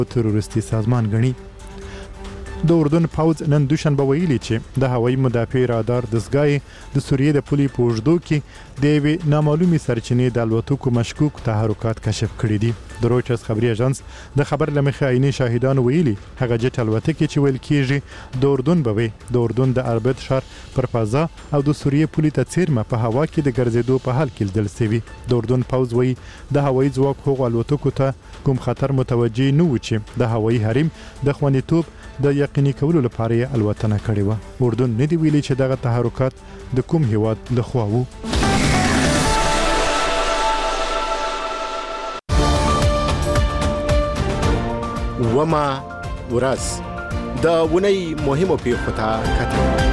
تروریستي سازمان ګڼي. د اردن پوځ نن دوشنبه ویلي چې د هوایي مدافع رادار دستګاه د سوریې د پولې په اوږدو کې د یوې نامعلومې سرچینې د الوتکو مشکوک تحرکات کشف کړي دي. د رویټرز خبري اژانس د خبر له مخې عیني شاهدانو ویلي هغه جټ الوتکې چې ویل کېږي د اردن به وي د اردن د اربد ښار پر فضا او د سوریې پولې ته څیرمه په هوا کې د ګرځېدو په حال کې لیدل شوي. د اردن پوځ وایي د هوایي ځواک هغو الوتکو ته کوم خطر متوجه نه و چې د هوایي حریم د خوندیتوب د یقیني کولو لپاره یې الوتنه کړې وه. اردن نه دی ویلي چې دغه تحرکات د کوم هیواد لخوا وو. وما ورځ د ونی مهمو پیښو ته کتل.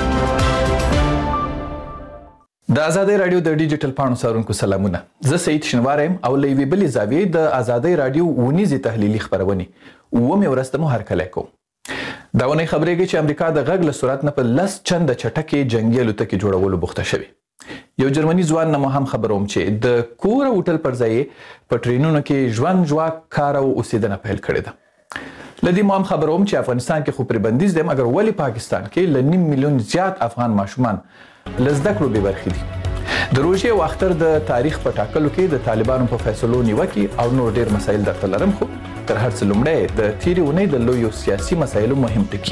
د آزادۍ رادیو د ډیجیټل پاڼو څارونکو سلامونه. زه سعید شنوار یم او له یوې بلې زاویې د آزادۍ رادیو ونیزې تحلیلي خپرونې اوومې ورځ ته مو هرکلی کوم. دا ونې خبرېږي چې امریکا د غږ له سرعت نه په 10 چنده چټکې جنګي الوتکې جوړولو بوخته شوې. یو جرمني ځوان نه مو هم خبروم چې د کور او هوټل پر ځای په ټرینونو کې ژوند ژواک کار او اوسېدنه پیل کړې ده. لدی مو هم خبروم چې افغانستان کې خو پرې بندیز دی مګر ولې پاکستان کې ل 9 میلیون زیات افغان ماشومان لزده کړو بې برخې دي. د روژې او اختر د تاریخ په ټاکلو کې د طالبانو په فیصلو نیوکې او نور ډېر مسایل درته لرم خو تر هر څه لومړی د تیرې اونۍ د لویو سیاسي مسایلو مهم ټکي.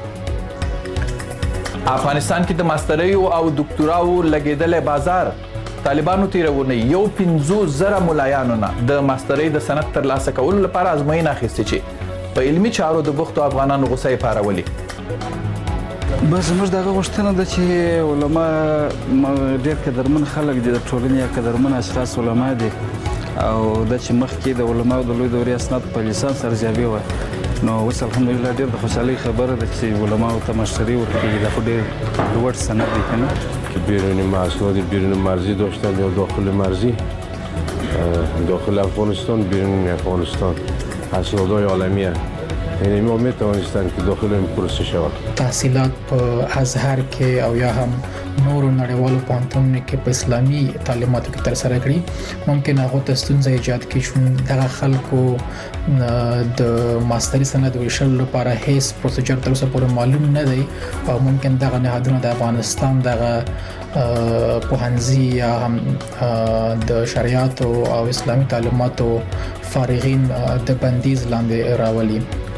افغانستان کې د ماستریو او دکتوراو لګېدلی بازار. طالبانو تیره اونۍ 15,000 ملایانو نه د ماسترۍ د سند ترلاسه کولو لپاره ازموینه اخیستې چې په علمي چارو د بوختو افغانانو غوسه یې پارولې. بس زموږ دغه غوښتنه ده چې علما ډېر قدرمن خلک دي، د ټولنې یا قدرمن اشخاص علما دي او دا چې مخکې د علماو د لوی دورې اسناد په لیسانس ارزیابي وه نو اوس الحمدلله ډېر د خوشحالۍ خبره ده چې علماو ته مشتری ورکوي. دا خو ډېر لوړ سند دی که نه. بیرون محصولات بیرون مرزی داشتن یا داخل مرزی، داخل افغانستان بیرون افغانستان اسنادهای عالمیه، یعنی ما میتوانستن که داخل این پروسه شود. تحصیلات په ازهر کې او یا هم نورو نړیوالو پوهنتونونو کې په اسلامي تعلیماتو کې ترسره کړي ممکن هغه ته ستونزې ایجاد کړي چې دغه خلکو د ماستري سند ویشل لپاره هیڅ پروسیجر تر اوسه پورې معلوم نه دی او ممکن دغه نهادونه د افغانستان دغه پوهنځي یا هم د شریعت او اسلامي تعلیماتو فارغین د بندیز لاندې راولي.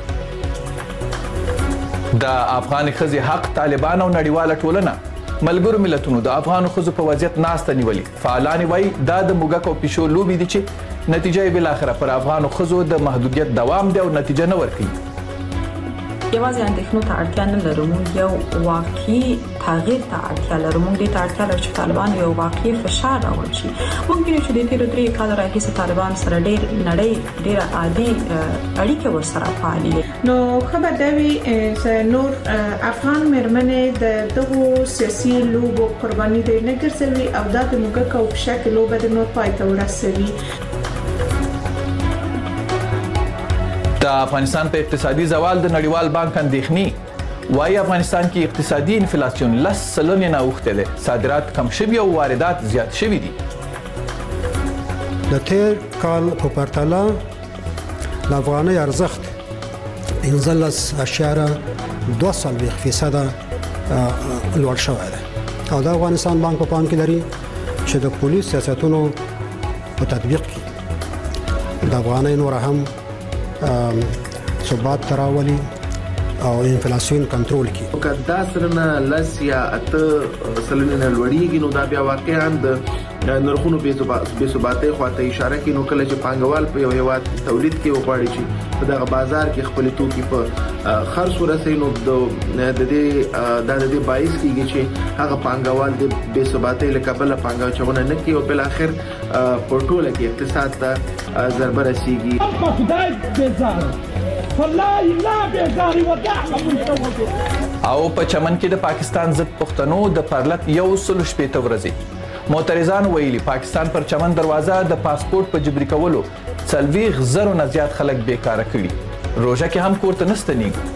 د افغان ښځې حق طالبان او نړیواله ټولنه ملګرو ملتونو د افغان ښځو په وضعیت ناسته نیولې. فعالان وایي دا د موږک او پیشو لوبې دي چې نتیجه یې بالاخره پر افغان ښځو د محدودیت دوام دی او نتیجه نه ورکوي. یوازې اندېښنو ته اړتیا نه لرو، موږ یو واقعي تغییر ته اړتیا لرو. موږ دې ته اړتیا لرو چې طالبان یو واقعي فشار راوړي شي. ممکن چې د تیرو 3 کالو راهیسې طالبان سره ډېر عادي اړیکې ورسره فعالې نو خبر دا وي چې نور افغان مېرمنې د دغو سیاسي لوبو قرباني دي نه ګرځوي او دا د موږک او پشک لوبه د نور پای ته ورسوي. د افغانستان په اقتصادي زوال د نړیوال بانک اندېښنې وايي افغانستان کې اقتصادي انفلاسیون 10 سلنې نه اوښتی دی، صادرات کم شوي او واردات زیات شوي دي. د تیر کال په پرتله د افغانۍ ارزښت 15.2% لوړ شوی دی او د افغانستان بانک په پام کې لري چې د پولیس سیاستونو په تطبیق کې د افغانۍ نور هم ثبات تراولي او انفلاسیون کنټرول کی. کدا سرنه لس یا اته سلنه لوړیږي نو دا بیا واقعا د نرخونو به ثباتي خواته اشاره کوي. نو کله چې پانګوال په یو هیواد تولید کې وغواړي چې په دغه بازار کې خپل توکي په خرڅ ورسوي نو د دې باعث کیږي چې هغه پانګوال د به ثباتي لکبل پانګوچونه نه کوي او بل اخر په ټوله کې اقتصاد ته ضربه رسیږي. او په چمن کې د پاکستان ضد پښتنو د پرلط 160 ورځې معترضان ویلي پاکستان پر چمن دروازه د پاسپورت په جبري کولو 40,000 نه زیات خلک بیکاره کړي. روژه کې هم کور ته نه ستنېږي.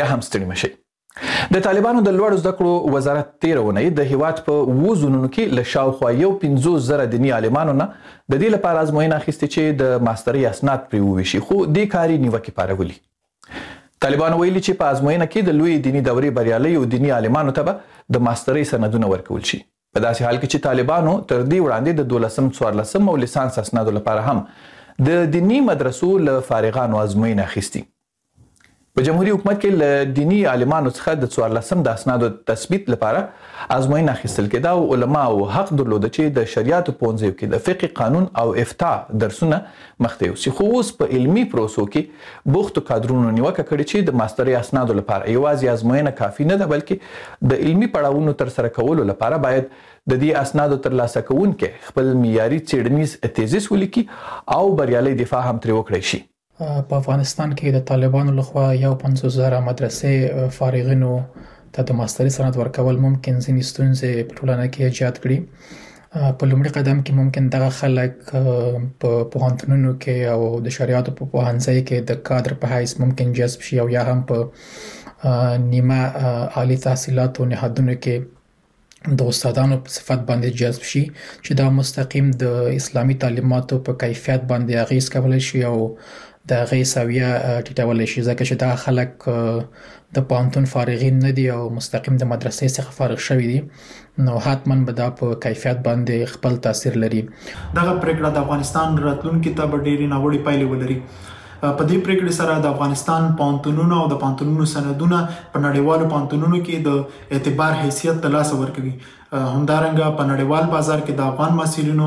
بیا هم ستړي مشئ. د طالبانو د لوړو زده کړو وزارت تېره اونۍ د هیواد په 7 زونونو کې له شاوخوا 50,000 دیني عالمانو نه د دې لپاره ازموینه اخیستې چې د ماسترۍ اسناد پرې وویشي، خو دې کار یې نیوکې پارولي. طالبانو ویلي چې په ازموینه کې د لوی دیني دورې بریالیو دیني عالمانو ته به د ماسترۍ سندونه ورکول شي، په داسې حال کې چې طالبانو تر دې وړاندې د 12م، 14م او لیسانس اسنادو لپاره هم د دیني مدرسو له فارغانو ازموینه اخیستې. په جمهوریت حکومت کې له دیني عالمانو څخه د 14م د اسنادو تثبیت لپاره ازموینه اخیستل کېده او علماو حق درلوده چې د شریعت پوهنځیو کې د فقه، قانون او افتاء درسونه مخته یوسي. خو اوس په علمي پروسو کې بوختو کادرونو نیوکه کړې چې د ماسترۍ اسنادو لپاره یوازې ازموینه کافي نه ده، بلکې د علمي پړاوونو ترسره کولو لپاره باید د دې اسنادو ترلاسه کوونکي خپل معیاري څېړنیز تیزیس ولیکي او بریالي دفاع هم ترې وکړی شي. په افغانستان کې د طالبانو لخوا 50,000 مدرسې فارغینو ته د ماسترۍ سند ورکول ممکن ځینې ستونزې په ټولنه کې ایجاد کړي. په لومړي قدم کې ممکن دغه خلک په پوهنتونونو کې او د شریعت په پوهنځي کې د کادر په حیث ممکن جذب شي او یا هم په نیمه عالی تحصیلاتو نهادونو کې د استادانو په صفت باندې جذب شي چې دا مستقیم د اسلامي تعلیماتو په کیفیت باندې اغیز کولی شي او د هغې سویه ټیټولی شي، ځکه چې دا خلک د پوهنتون فارغین نه دي او مستقیم د مدرسې څخه فارغ شوي دي، نو حتما به دا په کیفیت باندې خپل تاثیر لري. دغه پریکړه د افغانستان راتلونکي ته به ډېرې ناوړې پایلې ولري. په دې پریکړې سره د افغانستان پوهنتونونو او د پوهنتونونو سندونه په نړیوالو پوهنتونونو کې د اعتبار حیثیت ترلاسه ورکوي. همدارنګه په نړیوال بازار کې د افغان محصلینو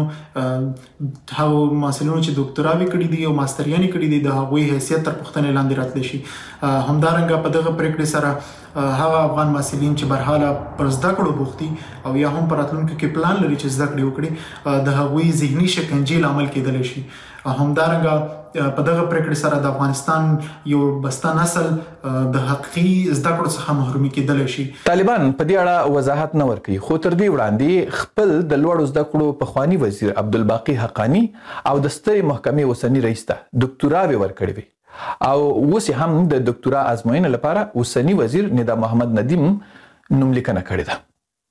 هغو محصلینو چې ډاکټراوي کړي دي او ماستریانې کړي دي د هغوی حیثیت تر پوښتنې لاندې راتلی شي. همدارنګه په دغه پریکړې سره هغه افغان محصلین چې برحاله پر زده کړو بوخت دي او یا هم په راتلونکي کې پلان لري چې زده کړې وکړي، د هغوی ذهني شکنجې لامل کېدلی شي. همدارنګه په دغه پریکړې سره د افغانستان یو بسته نسل د حقیقي زده کړو څخه محرومي کېدلی شي. طالبان په دې اړه وضاحت نه ورکوي، خو تر دې وړاندې خپل د لوړو زده کړو پخواني وزیر عبدالباقي حقانی او د سترې محکمې اوسني رئیس ته ډاکټراوې ورکړې وي او اوس هم د ډاکټرا ازموینې لپاره اوسني وزیر ندا محمد ندیم نوملیکنه کړې ده.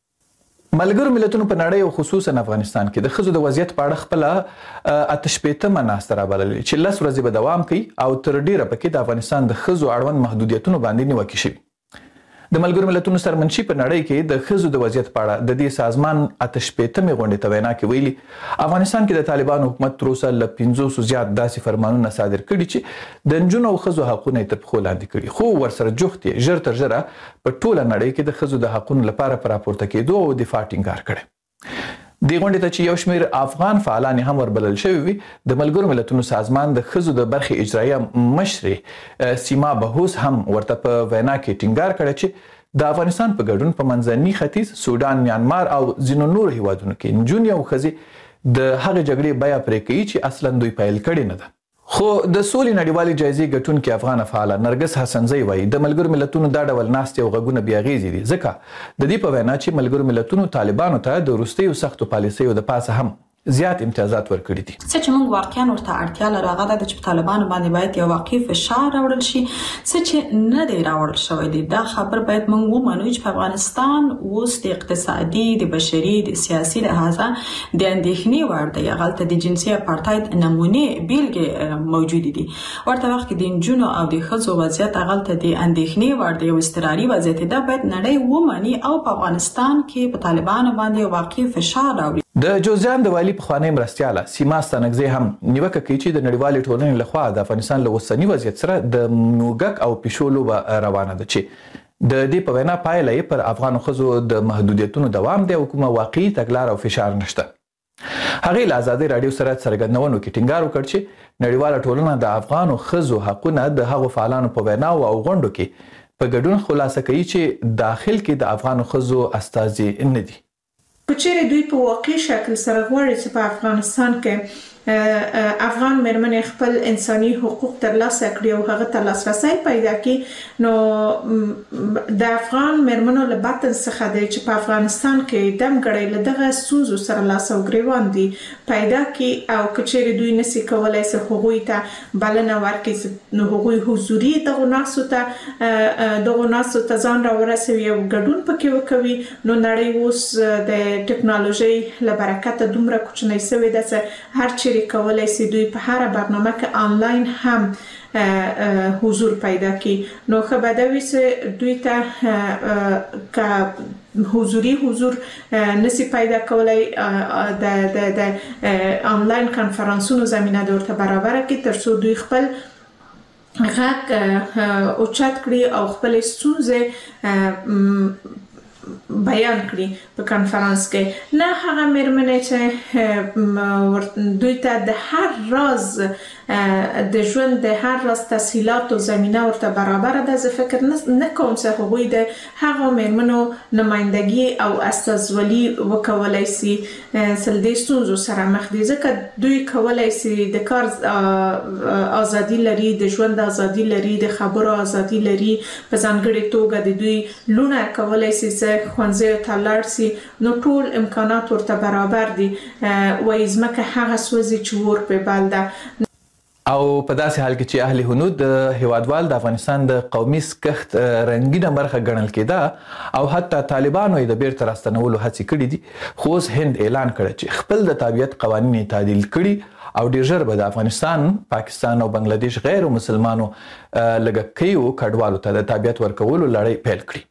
ملګرو ملتونو په نړۍ او خصوصا افغانستان کې د ښځو د وضعیت په اړه خپله 88مه ناسته رابللې چې 10 ورځې به دوام کوي او تر ډیره پکې د افغانستان د ښځو اړوند محدودیتونو باندې نیوکې شوي. د ملګرو ملتونو سرمنشي په نړۍ کې د ښځو د وضعیت په اړه د دې سازمان 88مې غونډې ته وینا کې ویلي افغانستان کې د طالبانو حکومت تر اوسه له 500 زیات داسې فرمانونه صادر کړي چې د نجونو او ښځو حقونه یې تر پښو لاندې کړي، خو ورسره جوخت یې ژر تر ژره په ټوله نړۍ کې د ښځو د حقونو لپاره په راپورته کېدو او دفاع ټینګار کړی. دې غونډې ته چې یو شمېر افغان فعالان هم وربلل شوي وي، د ملګرو ملتونو سازمان د ښځو د برخې اجرایه مشرې سیما بهوس هم ورته په وینا کې ټینګار کړی چې د افغانستان په ګډون په منځني ختیځ، سودان، میانمار او ځینو نورو هیوادونو کې نجونې او ښځې د هغې جګړې بیه پرې کوي چې اصلا دوی پیل کړې نه ده. خو د سولې نړیوالې جایزې ګټونکې افغانه فعاله نرګس حسنزی وایي د ملګرو ملتونو دا ډول ناستې او غږونه بې اغېزې دي، ځکه د دې په وینا چې ملګرو ملتونو طالبانو ته د وروستیو سختو پالیسیو د پاسه هم زیات امتیازات ورکړي دي. څه چې موږ واقعا ورته اړتیا لرو هغه د چې طالبانو باندې باید یو واقعي فشار راوړل شي، څه چې نه دی راوړل شوی دی. دا خبر باید موږ ومنو چې په افغانستان اوس د اقتصادي، د بشري، د سیاسي لحاظه د اندېښنې وړ دی. هغلته د جنسي اپارټاید نمونې بیلګې موجود دي. ورته وخت کې د نجونو او د ښځو وضعیت هغلته د اندېښنې وړ دی، یو اضطراري وضعیت. دا باید نړۍ ومني او په افغانستان کې په طالبانو باندې واقعي فشار راوړي. د جوزجان د والي پخوانی مرستیاله سیما ستانکزی هم نیوکه کوي چې د نړیوالې ټولنې لخوا د افغانستان له اوسني وضعیت سره د موږک او پیشو لوبه روانه ده چې د دې په وینا پایله یې پر افغانو ښځو د محدودیتونو دوام دی او کومه واقعي تګلاره او فشار نشته. هغې له ازادۍ راډیو سره څرګندونو کې ټینګار وکړ چې نړیواله ټولنه د افغانو ښځو حقونه د هغو فعالانو په ویناو او غونډو کې په ګډون خلاصه کوي چې داخل کې د افغانو ښځو استازي نه دي. په چیرې دوی په واقعي شکل سره غواړي چې په افغانستان کې افغان مېرمنې خپل انساني حقوق ترلاسه کړي او هغه ته لاسرسي پیدا کړي، نو د افغان مېرمنو له باطن څخه د چې په افغانستان کې دمګړی له دغه ستونزو سره لاس او ګریوان دي پیدا کړي او کچېرې دوی نشي کولای چې هغوی ته بلنه ورکړي، نو هغوی حضوري دغه ناسو ته ځان راورسوي او ګډون پکې وکوي. نو نړۍ اوس د ټکنالوژي له برکته دومره کوچنۍ شوې ده چې هر چیرې کولای شي دوی په هر برنامه کې آنلاین هم حضور پیدا کړي. نو خبردوي چې دوی ته حضور نشي پیدا کولای د آنلاین کانفرنسونو زمينه ورته برابر کړي ترڅو دوی خپل غږ اوچت کړي او خپل ستونزې بیان کړي په کانفرنس کې. نه هغه مېرمنې چې دوی ته د هر راز د ژوند د هر راز تسهیلات او زمينه ورته برابر ده، زه فکر نه کوم چې هغوی د هغه مېرمنو نمائندګي او استازولي وکولای شي چې د ستونزو سره مخ دي، ځکه دوی کولای شي د کار ازادي لري، د ژوند ازادي لري، د خبرو ازادي لري، په ځانګړي توګه د دوی لونه کولای شي خوانځي ته لاړ شي، نو ټول امکانات ورته برابر دي. وایي ځمکه هغه سوځي چې ور په بل ده. او په داسې حال کې چې اهل هنود هیوادوال د افغانستان د قومي سکښت رنګینه برخه ګڼل کېده او حتی طالبانو یې د بیرته راستنولو هڅې کړې دي، خو اوس هند اعلان کړی چې خپل د تابعیت قوانین یې تعدیل کړي او ډېر ژر به د افغانستان، پاکستان او بنگلادیش غیر مسلمانو لږکیو کډوالو ته د تابعیت ورکولو لړۍ پیل کړي.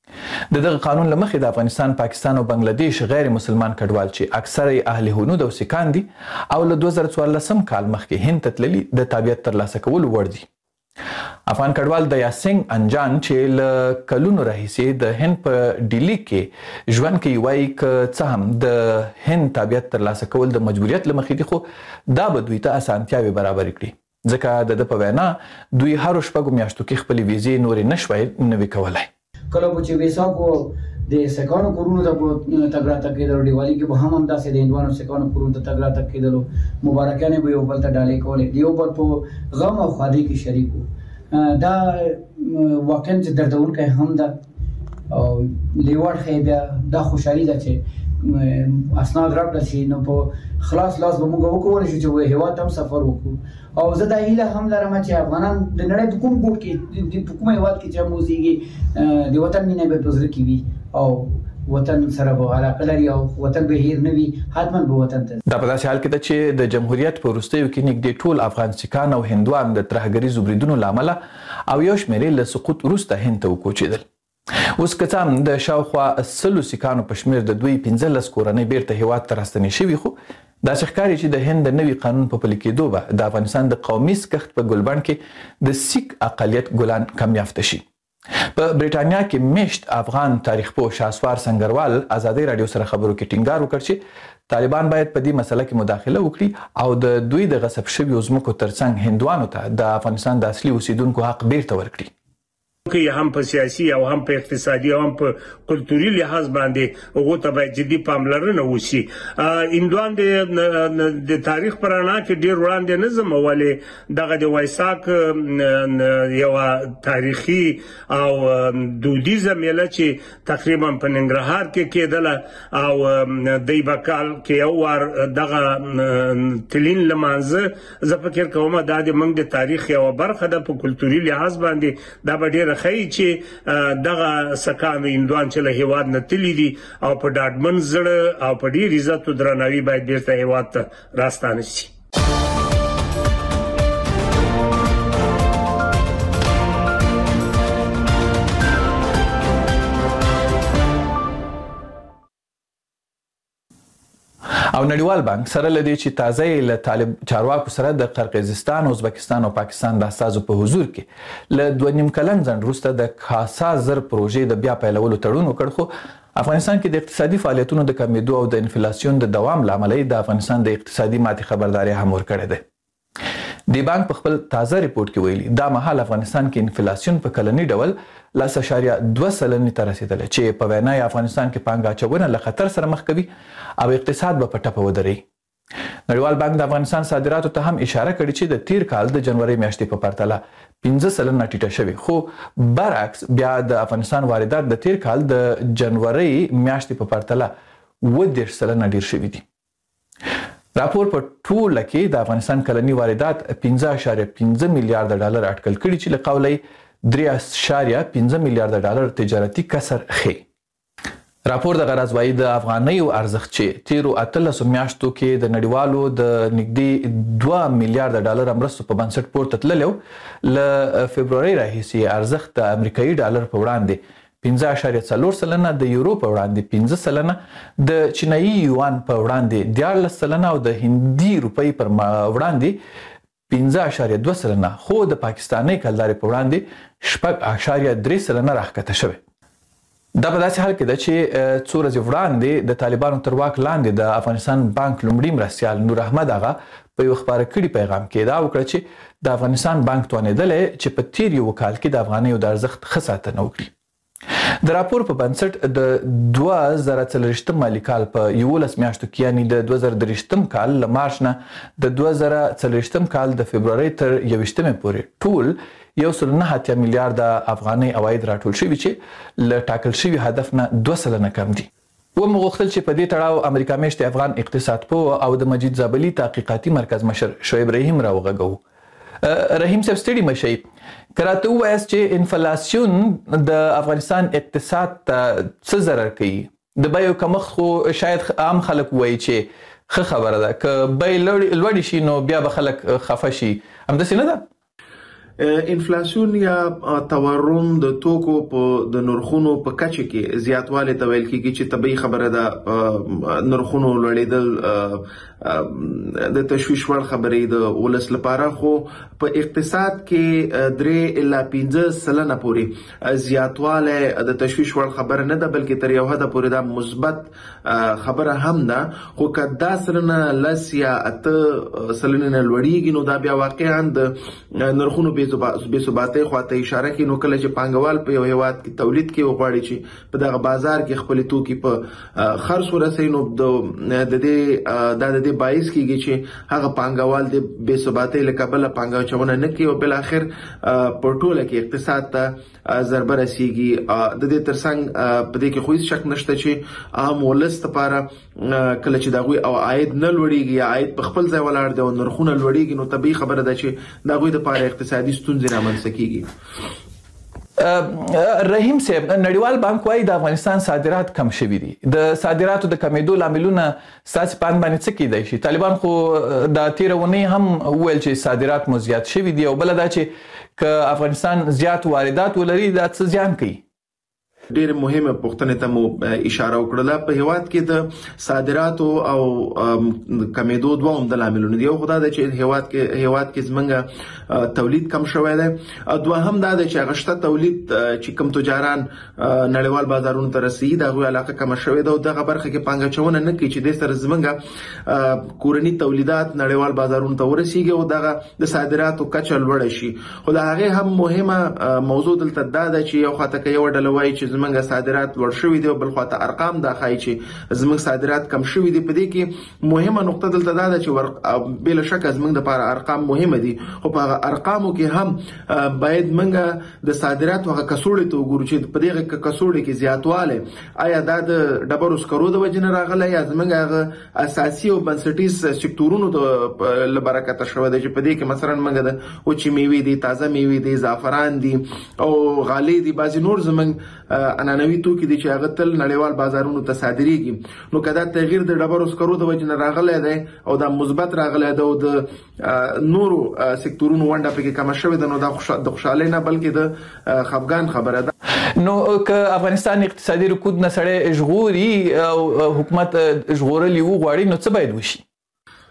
د دغه قانون لمخې د افغانستان، پاکستان او بنگلادیش غیر مسلمان کډوال چې اکثره اهل هنود او سیکان دي او له 2014 کال مخکې هند ته تللي د تابعیت ترلاسه کولو وړ دي. افغان کډوال د یاسنګ انجان چې له کلونو راهیسې د هند په ډیلی کې ژوند کوي وایي که څه هم د هند تابعیت ترلاسه کول د مجبوریت له مخې دي، خو دا به دوی ته اسانتیاوې برابرې کړي، ځکه د ده په وینا دوی هرو شپږو میاشتو کې خپلې ویزې نورې نشوی نوي کولی. کله چې ویسا کو د سکانو کورونو ته تګ راتګ کېدلو، دیوالي کې به هم داسې د هندوانو سکانو کورونو ته تګ راتګ کېدلو، مبارکانې به یو بل ته ډالۍ کولې، د یو بل په غم او ښادۍ کې شریک وو. دا واقعا چې دردونکی هم ده او لیوړ ښیي بیا دا خوشحالي ده چې اسناد راکړل شي، نو په خلاص لاس به موږ وکولی شو چې هېواد ته هم سفر وکړو. او زه دا هیله هم لرم چې افغانان د نړۍ په کوم ګوټ کې په کوم هېواد کې چې هم اوسېږي د وطن مینه به په زړه کې وي او وطن سره به علاقه لري او وطن به هیر نه وي، حتما به وطن ته. دا په داسې حال کې ده چې د جمهوریت په وروستیو کې نږدې ټول افغان سیکان او هندوان د ترهګریزو بریدونو له امله او یو شمېرې له سقوط وروسته هند ته وکوچېدل. اوس که څه هم د شاوخوا 100 سیکانو په شمېر د دوی 15 کورنۍ بیرته هېواد ته راستنې شوي، خو داسې ښکاري چې د هند د نوي قانون په پلي کېدو به د افغانستان د قومي سکښت په ګلبڼ کې د سیک اقلیت ګلان کم یافته شي. په بریټانیا کې میشت افغان تاریخ پوه شاسوار سنگروال ازادي رادیو سره خبرو کې ټینګار وکړ چې طالبان باید په دې مسله کې مداخله وکړي او د دوی د غصب شویو ځمکو ترڅنګ هندوانو ته د افغانستان د اصلي اوسیدونکو حق بیرته ورکړي. کې هم په سیاسي او هم په اقتصادي او هم په کلتوري لحاظ باندې هغه ته باید جدي پاملرنه وشي. هندوان د تاریخ پرانا کې ډیر وړاندې نظم ولې دغه د وایساک یو تاریخي او دودیزه میله چې تقریبا په ننګرهار کې کېدله او د بکال کې یو ور دغه تلین لمانځه زه فکر کوم دا د موږ د تاریخ یو برخه ده په کلتوري لحاظ باندې دا به ډیر خی چې دغه سکانو هندوان چې له هیواد نه تللی دي او په ډاډمن زړه او په ډیر عزت او درناوي باید بیرته هیواد ته راستانه شي. او نړیوال بانک سره لدی چې تازه له طالب چارواکو سره د قرقیزستان، ازبکستان او پاکستان د اساسو په حضور کې له 2.5 کلن ځنډ وروسته د خاصه زر پروژې د بیا پیلولو تړون وکړ، خو افغانستان کې د اقتصادي فعالیتونو د کمیدو او د انفلیسیون د دوام لامل د افغانستان د اقتصادي ماتې خبرداري هم ورکړې ده. د بانک په خپل تازه ریپورت کې ویلي دا مهال افغانستان کې انفلیسیون په کلنی ډول 0.2% ته رسیدلی چې په وینا افغانستان کې پانګه اچونه له خطر سره مخ کوي او اقتصاد به په ټپه ودرېږي. نړیوال بانک د افغانستان صادراتو ته هم اشاره کړې چې د تیر کال د جنوري میاشتې په پرتله 15% ټیټه شوې، خو برعکس بیا د افغانستان واردات د تیر کال د جنوري میاشتې په پرتله 10% ډیر شوي دي. راپور په ټوله کې د افغانستان کلني واردات 15.15 میلیارډ ډالر اټکل کړي چې له قوله 3.15 میلیارډ ډالر تجارتي کسر ښیي. راپور د غرض وايي د افغانیو ارزښت چې تیرو 18 میاشتو کې د نړیوالو د نږدې 2 میلیارډ ډالر مرستو په بنسټ پورته تللی و، له فبروري راهیسې ارزښت د امریکایي ډالر په وړاندې 5.4%، د یورو په وړاندې 5%، د چینایي یوان په وړاندې 14% او د هندي روپۍ پر وړاندې 15.2%، خو د پاکستاني کلدارې په وړاندې 6.3% راښکته شوی. دا په داسې حال کې ده چې څو ورځې وړاندې د طالبانو تر واک لاندې د افغانستان بانک لومړي مرستیال نور احمد آغا په یو خبره کړي پیغام کې دا وکړه چې د افغانستان بانک توانېدلی چې په تیر یو کال کې د افغانیو د ارزښت ښه ساتنه وکړي. د راپور په بنسټ د 2024 مالي کال په 11 میاشتو کې یعنی د 2023 کال له مارچ نه د 2024 کال د فبروري تر 21 پورې ټول 1.9 میلیارډ افغاني عواید راټول شوي چې له ټاکل شوي هدف نه 2% کم دي. ومغوښتل چې په دې تړاو امریکا میشتې افغان اقتصاد پوه او د مجید زابلي تحقیقاتي مرکز مشر شعیب رحیم راوغږوو. رحیم صاحب ستړي مشئ، که راته ووایاست چې انفلاسیون د افغانستان اقتصاد ته څه ضرر کوي؟ د بیو کمښت خو شاید عام خلک وایي چې ښه خبره ده، که بیې لوړې شي نو بیا به خلک خفه شي، همداسې نه ده؟ انفلاسیون یا تورم د توکو په د نرخونو په کچه کې زیاتوالی ته ویل کېږي چې طبیعي خبره ده. نرخونو لوړېدل د تشویش وړ خبرې د ولس لپاره، خو په اقتصاد کې 3 الی 15% پورې زیاتوالی د تشویش وړ خبره نه ده، بلکې تر یو حده پورې دا مثبت خبره هم ده. خو که دا سلنه 10 یا 8% نه لوړېږي نو دا بیا واقعا د نرخونو بې ثباتۍ خواته اشاره کوي. نو کله چې پانګوال په یو هیواد کې تولید کې وغواړي چې په دغه بازار کې خپل توکي په خرڅ ورسوي، نو د دې باعث کېږي چې هغه پانګوال د بې ثباتۍ له کبله پانګه اچونه نه کوي او بل اخر په ټوله کې اقتصاد ته ضربه رسیږي. د دې ترڅنګ په دې کې خو هیڅ شک نشته چې عام ولس لپاره کله چې دغوی او عاید نه لوړیږي یا عاید په خپل ځای ولاړ دی او نرخونه لوړیږي، نو طبیعي خبره ده چې دغوی لپاره اقتصادي ستونزې رامنځته کیږي. رحیم صاحب، نړیوال بانک وايي د افغانستان صادرات کم شوي دي. د صادراتو د کمیدو لاملونه ستاسو په اند باندې څه کیدای شي؟ طالبان خو د تیر اونۍ هم وویل چې صادرات مو زیات شوي دي، او بل دا چې که افغانستان زیات واردات ولري دا څه زیان کوي؟ ډېر مهمه پوښتنه ته مو اشاره وکړه. په هیواد کې د صادراتو او کمیدو دوه عمده لاملونه دي. یو خو دا ده چې هیواد کې زمونږ تولید کم شوی دی، دوهم دا ده چې هغه شته تولید چې کوم تجاران نړیوال بازارونو ته رسیږي د هغوی علاقه کمه شوې ده او دغه برخه کې پانګه اچونه نه کوي چې دې سره زمونږ کورني تولیدات نړیوال بازارونو ته ورسیږي او دغه د صادراتو کچه لوړه شي. خو د هغې هم مهمه موضوع دلته دا ده چې یو خواته که یو ډله وایي چې زمونږ صادرات لوړ شوي دي او بل خواته ارقام دا ښایي چې زمونږ صادرات کم شوي دي. په دې کې مهمه نقطه دلته دا ده چې بلا شکه زمونږ دپاره ارقام مهمه دي، خو په هغه ارقامو کې هم باید مونږ د صادراتو هغه کڅوړې ته وګورو چې په دغه کڅوړې کې زیاتوالی آیا دا د ډبرو سکرو د وجې نه راغلی یا زمونږ هغه اساسي او بنسټیز سکتورونو له برکته شوی دی، چې په دې کې مثلا مونږ د وچې میوې دي، تازه میوې دي، زعفران دي او غالۍ دي، بعضې نور زمونږ عنعنوي توکي دي چې هغه تل نړیوال بازارونو ته صادریږي. نو که دا تغییر د ډبرو سکرو د وجې نه راغلی دی او دا مثبت راغلی دی او د نورو سکتورونو ونډه پکې کمه شوې ده، نو دا د خوشحالۍ نه بلکې د خفګان خبره ده. نو که افغانستان اقتصادي رکود نه سړی ژغوري او حکومت ژغورلی وغواړي نو څه باید وشي؟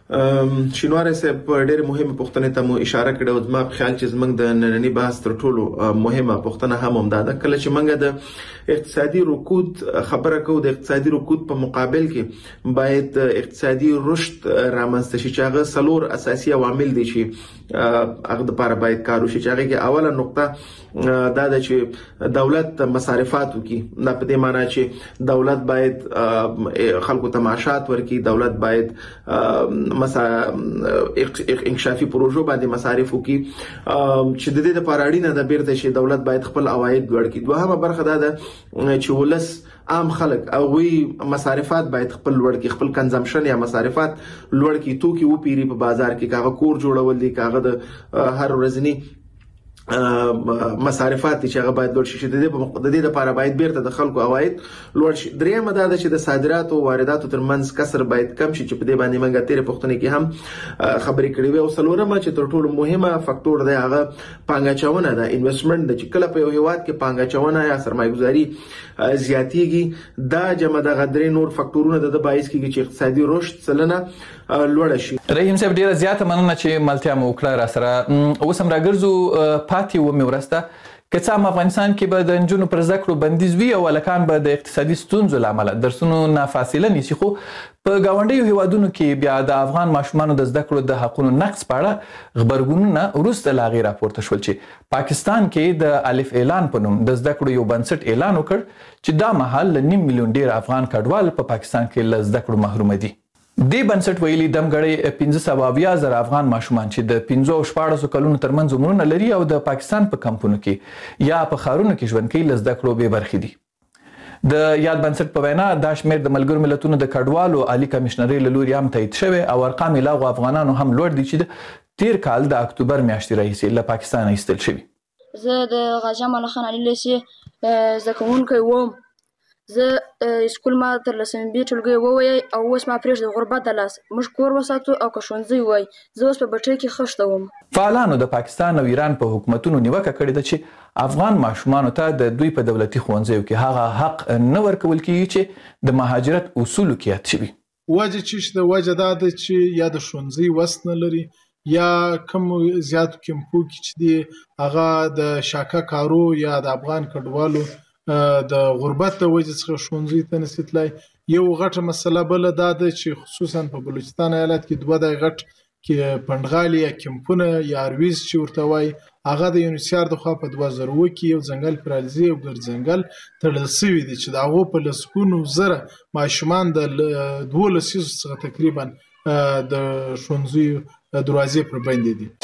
شینواری صاحب ډېر مهمه پوښتنه ته مو اشاره کړې او زما په خیال چې زموږ د نننی بحث تر ټولو مهمه پوښتنه هم ده کله چې موږ د اقتصادي رکود خبره کوو د اقتصادي رکود په مقابل کې باید اقتصادي رشد رامنځته شي چې هغه څلور اساسي عوامل دي چې هغه لپاره باید کار وشي چې هغه کې اوله نقطه دا ده چې دولت مصارفات وکړي دا په دې معنی چې دولت باید خلکو ته معاشات ورکړي دولت باید انکشافي پروژو باندې مصارف وکړي چې د دې لپاره اړینه ده بیرته چې دولت باید خپل عواید لوړ کړي دوهمه برخه دا ده چې ولس عام خلک او وی مصارفات باید خپل لوړ کړي خپل کنزمپشن یا مصارفات لوړ کړي توکي و پیری په بازار کې کاغه کور جوړول دي کاغه د هر ورځنی مصارفات چې هغه باید لوړ شي د دې لپاره باید بیرته د خلکو عواید لوړ شي درېمه دا ده چې د صادراتو او وارداتو ترمنځ کسر باید کم شي چې په دې باندې موږ تیرې پوښتنې کې هم خبرې کړې وي او څلورمه چې تر ټولو مهمه فاکټور دی هغه پانګاچونه ده انویسټمنټ د چې کله په یو هیواد کې پانګاچونه یا سرمایه‌ګذاري زیاتیږي دا جمع د غدري نور فاکټورونه د باعث کیږي چې اقتصادي رشد سلنه لوړ شي رحیم صاحب ډیره زیاته مننه چې ملتیا مو وکړه را سره اوس هم راګرځو پاتې و مې ورسته که څه هم افغانستان کې به د نجونو پر زده کړو بندیز وي او هلکان به د اقتصادي ستونزو له امله درسونو نه فاصله نیسي خو په ګاونډیو هیوادونو کې بیا د افغان ماشومانو د زده کړو د حقونو نقض په اړه غبرګونونه وروسته له هغې راپورته شول چې پاکستان کې د الف اعلان په نوم د زده کړو یو بنسټ اعلان وکړ چې دا مهال له 9 میلیون ډیر افغان کډوال په پاکستان کې له زده کړو محروم دي دې بنسټ ویلي دمګړی 15,000 افغان ماشومان چې د 15 او 14 کلونو ترمنځ عمرونه لري او د پاکستان په کمپونو کې یا په ښارونو کې ژوند کوي له زده کړو بې برخې دي د یاد بنسټ په وینا دا شمېر د ملګرو ملتونو د کډوالو عالي کمشنرۍ له لوري هم تایید شوی او ارقام یې له هغو افغانانو هم لوړ دي چې د تیر کال د اکتوبر میاشتې راهیسې له پاکستانه ایستل شوي زه د غازي امان الله خان علي لیسې زده کوونکی وم زه سکول ما تر لسمې بي ټولګۍ ووایي او اوس ما پرېږدي غربت د لاس موږ کور وساتو او که ښوونځی وای زه اوس په بټۍ کې خښته وم فعالانو د پاکستان او ایران په حکومتونو نیوکه کړې ده چې افغان ماشومانو ته د دوی په دولتي ښوونځیو کې هغه حق نه ورکول کیږي چې د مهاجرت اصولو کې یاد شوي وجه چې د وجه دا ده چې یا د ښوونځي وس نه لري یا کم زیاتو کمپو کې چې دی هغه د شاکه کارو یا د افغان کډوالو د غربت د وجې څخه ښوونځي ته نشي تلای یو غټه مسله بله دا ده چې خصوصا په بلوچستان ایالت کې دوه د غټ کې پندغالي یا کمپونه یا ارویز چې ورته وایي هغه د یونیسیار د خوا په 2000 کې یو ځنګل پرالزي او ګرځنګل تړل شوی دی چې د هغو په لسګونو زره ماشومان د 12 څخه تقریبا د ښوونځیو دروازې پر بندې دي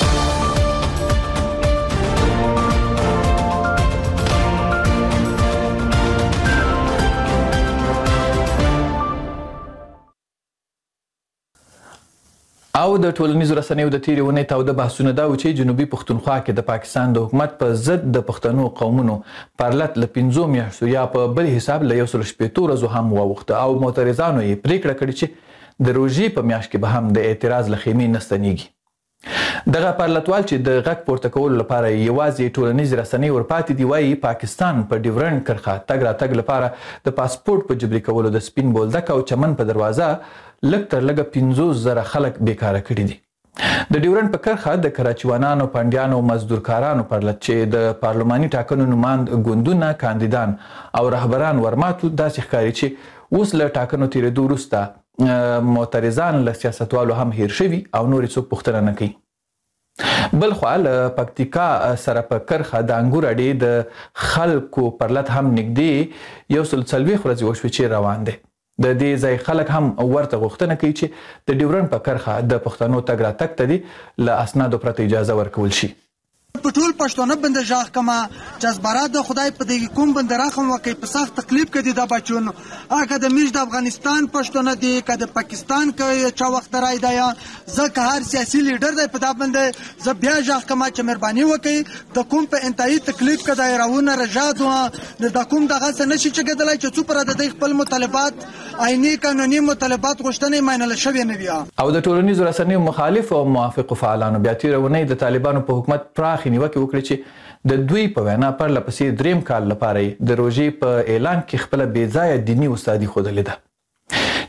او د ټولنیزو رسنیو د تیرې ونې تاوده بحثونه دا و چې جنوبي پښتونخوا کې د پاکستان د حکومت په ضد د پښتنو قومونو پرلت له 15 میاشتو یا په بل حساب له 180 ورځو هم واوښته او معترضانو یې پریکړه کړې چې د روژې په میاشت کې به هم د اعتراض له خیمې نه ستنېږي دغه پرلتوال چې د غږ پورته کولو لپاره یوازې ټولنیزې رسنۍ ورپاتې دي وایي پاکستان په ډیورنډ کرښه تګ راتګ لپاره د پاسپورټ په جبري کولو د سپین بولدک او چمن په دروازه لږ تر لږه 50,000 خلک بیکاره کړي دي د ډیورنډ په کرښه د کراچیوانانو پنډیانو مزدورکارانو پرلت چې د پارلماني ټاکنو نماند ګوندونه کاندیدان او رهبران ورماتو داسې ښکاري چې اوس له ټاکنو تیرېدو وروسته معترضان له سیاستوالو هم هیر شوي او نورې څوک پوښتنه نه کوي بل خوا له پکتیکا سره په کرښه د انګور اډې د خلکو پرلت هم نږدې 140 ورځې وشوې چې روان دی د دې ځای خلک هم ورته غوښتنه کوي چې د ډیورنډ په کرښه د پښتنو تګ راتګ ته دې له اسنادو پرته اجازه ورکول شي په ټول پښتون بند ژغ کما چې زبرات د خدای په دې کوم بند راخم وکي په سخت تکلیف کې د بچون هغه د میش د افغانستان پښتون دي که د پاکستان کې چا وخت راي دی ځکه هر سیاسي لیډر دی په دا بند ز بیا ژغ کما چې مهرباني وکي د کوم په انتهایی تکلیف کې د راونه رجادو د کوم دغه څه نشي چې کېدلای چې څو پر د خپل مطالبات آئینی قانوني مطالبات غوښتنې مینل شوی نه بیا او د ټولنیزو رسنیو مخالف او موافق فعالانو بیا تیرونه د طالبانو په حکومت پراخ نیوکه وکړي چې د دوی په وینا پر لپسې دریم کال لپاره د روژې په اعلان کې خپل بې ځایه دینی استادي ښودلې ده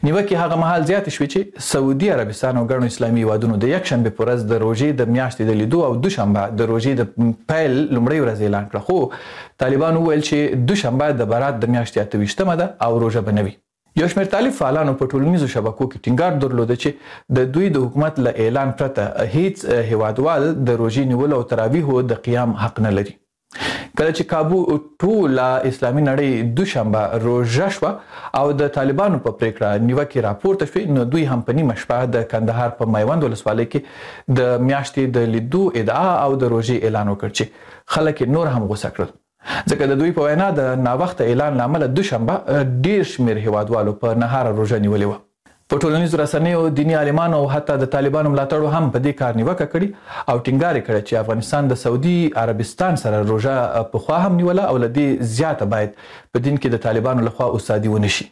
نیوکه هغه مهال زیات شوې چې سعودي عربستان او ګڼو اسلامي هیوادونو د یکشنبه په ورځ د روژې د میاشتې د لیدو او دوشنبه د روژې د پیل لومړۍ ورځ اعلان کړه، خو طالبان وویل چې دوشنبه د برات د میاشتې 28مه ده او روژه به نه وي. یو شمېر طالب فعالانو په ټولنیزو شبکو کې ټینګار درلوده چې د دوی د حکومت له اعلان پرته هیڅ هیوادوال د روژې نیولو او تراویحو د قیام حق نه لري. کله چې کابو ټوله اسلامي نړۍ دوشنبه روژه شوه او د طالبانو په پریکړه نیوکې راپورته شوې، نو دوی هم په نیمه شپه د کندهار په میوند ولسوالۍ کې د میاشتې د لیدو ادعا او د روژې اعلان وکړ چې خلک نور هم غوسه کړل، ځکه د دوی په وینا د ناوخته اعلان له امله دوشنبه ډیر شمېر هیوادوالو په نهاره روژه نیولې وه. په ټولنیزو رسنیو دیني عالمانو او حتی د طالبانو ملاتړو هم په دې کار نیوکه کړې او ټینګار یې کړی چې افغانستان د سعودي عربستان سره روژه پخوا هم نیوله او له دې زیاته باید په دین کې د طالبانو لخوا استادي ونه شي.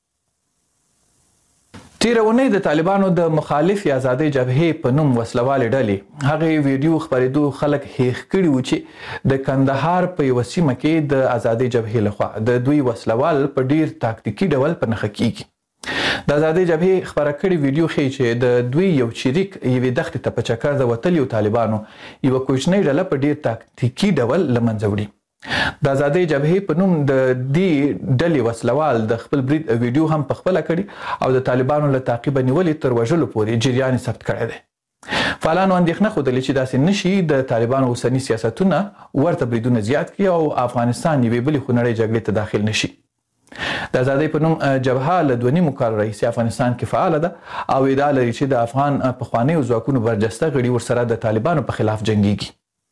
تیره اونۍ د طالبانو د مخالفې ازادۍ جبهې په نوم وسلوالې ډلې هغې ویډیو خپرېدو خلک هیښ کړي وو چې د کندهار په یوه سیمه کې د ازادۍ جبهې لخوا د دوی وسلوال په ډیر تاکتیکي ډول په نښه کیږي. د ازادۍ جبهې خپره کړې ویډیو ښیي چې د دوی یو چریک یوې دښتې ته په چکر د وتلیو طالبانو یوه کوچنۍ ډله په ډیر تاکتیکي ډول له منځه وړي. د ازادۍ جبهې په نوم د دې ډلې وسلوال د خپل برید ویډیو هم پخپله کړي او د طالبانو له تعقیبه نیولې تر وژلو پورې جریان یې ثبت کړی دی. فعالانو اندېښنه ښودلې چې داسې نشي د طالبانو اوسني سیاستونه ورته بریدونه زیات کړي او افغانستان یوې بلې خونړۍ جګړې ته داخل نشي. د ازادۍ په نوم جبهه له 2.5 کال راهیسې افغانستان کې فعاله ده او ادعا لري چې د افغان پخوانیو ځواکونو برجسته غړي ورسره د طالبانو په خلاف جنګیږي.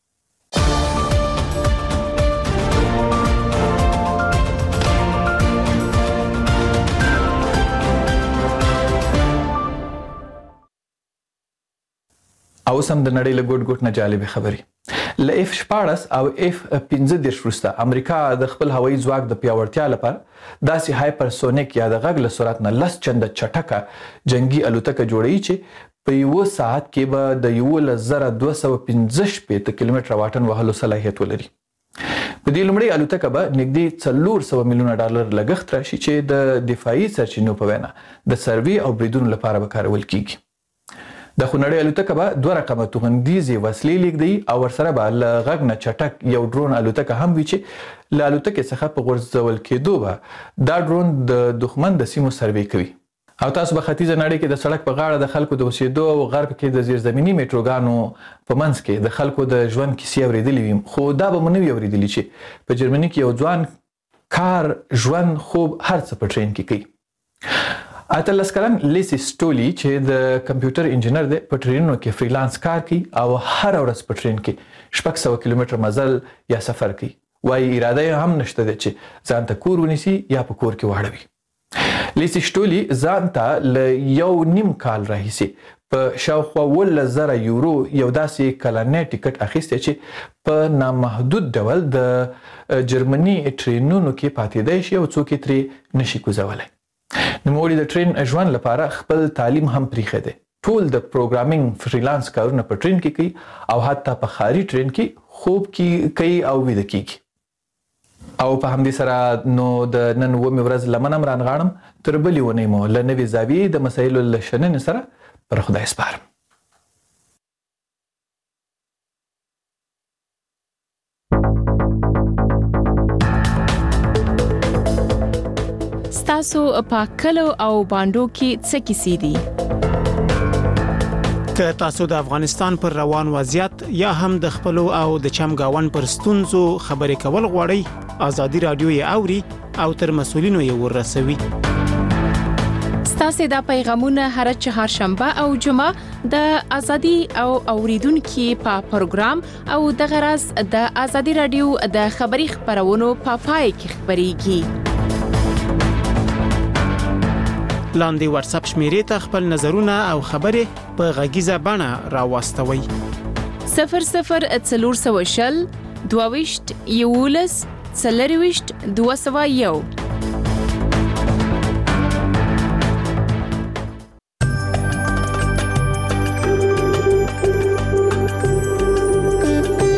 او سم د نړۍ له ګوټ ګوټ نه جالبې خبرې. له F-14 او F-15 وروسته امریکا د خپل هوایي ځواک د پیاوړتیا لپاره داسې هایپرسونیک یا د غږ له سرعت نه 10 چنده چټکه جنگي الوتکه جوړوي چې په یو ساعت کې به د 11,215 کیلومتره واټن وهلو صلاحیت ولري. په دې لومړۍ الوتکه به نږدې 400 میلیونه ډالر لګښت راشي چې د دفاعي سرچینو په وینا د سروې او بریدونو لپاره به کارول کیږي. د خونړۍ الوتکه به 2 رقمه توغندیزې وسلې لیږدوي او ورسره به له غږ نه چټک یو ډرون الوتکه هم وي چې له الوتکې څخه په غورځول کېدو به دا ډرون د دښمن د سیمو سروې کوي. او تاسو به ختیځه نړۍ کې د سړک په غاړه د خلکو د اوسېدو او غرب کې د زیرزمیني میټروګانو په منځ کې د خلکو د ژوند کیسې اورېدلې وي، خو دا به مو نه وي اورېدلي چې په جرمني کې یو ځوان کار ژوند خوب هر څه په ټرین کې کوي. 18 کلن لیسی سټولی چې د کمپیوټر انجینر دی په ټرینونو کې فریلانس کار کوي او هر ورځ په ټرین کې 600 کیلومتر مزل یا سفر کوي. وايي اراده هم نشته ده چې ځان ته کور ونیسي یا په کور کې واړوي. لیسی سټولی ځان ته له 1.5 کال راهیسې په شاوخوا 10,000 یورو یو داسې کلنی ټیکټ اخیستی چې په نامحدود ډول د جرمني ټرینونو کې پاتېدی شي او څوک یې ترې نشي کوزولی. نوموړي د ټرین ژوند لپاره خپل تعلیم هم پریښی دی. ټول د پروګرامینګ فریلانس کارونه په ټرین کې کوي او حتی په ښاري ټرین کې خوب کوي او ویده کیږي. او په همدې سره نو د نن 9 ورځ لمن هم رانغاړم، تر بلې اونۍ مو له نوې زاویې د مسایلو له شننې سره پر خدای سپارم. ستاسو په کلو او باندو کې څه کیسې دي؟ که تاسو د افغانستان پر روان وضعیت یا هم د خپلو او د چمګاون پر ستونزو خبرې کول غواړئ، ازادي رادیو یې اوري او تر مسولینو یې ورسوي. ستاسو د پیغامونه هر چهارشنبه او جمعه د ازادي او اوریدونکو په پروګرام او د غرض د ازادي رادیو د خبري خبرونو په پای کې خبريږي. لاندې واتس اپ شمیرې ته خپل نظرونه او خبرې په غږیزه بڼه راوستوئ. 0040 22 11 40 201.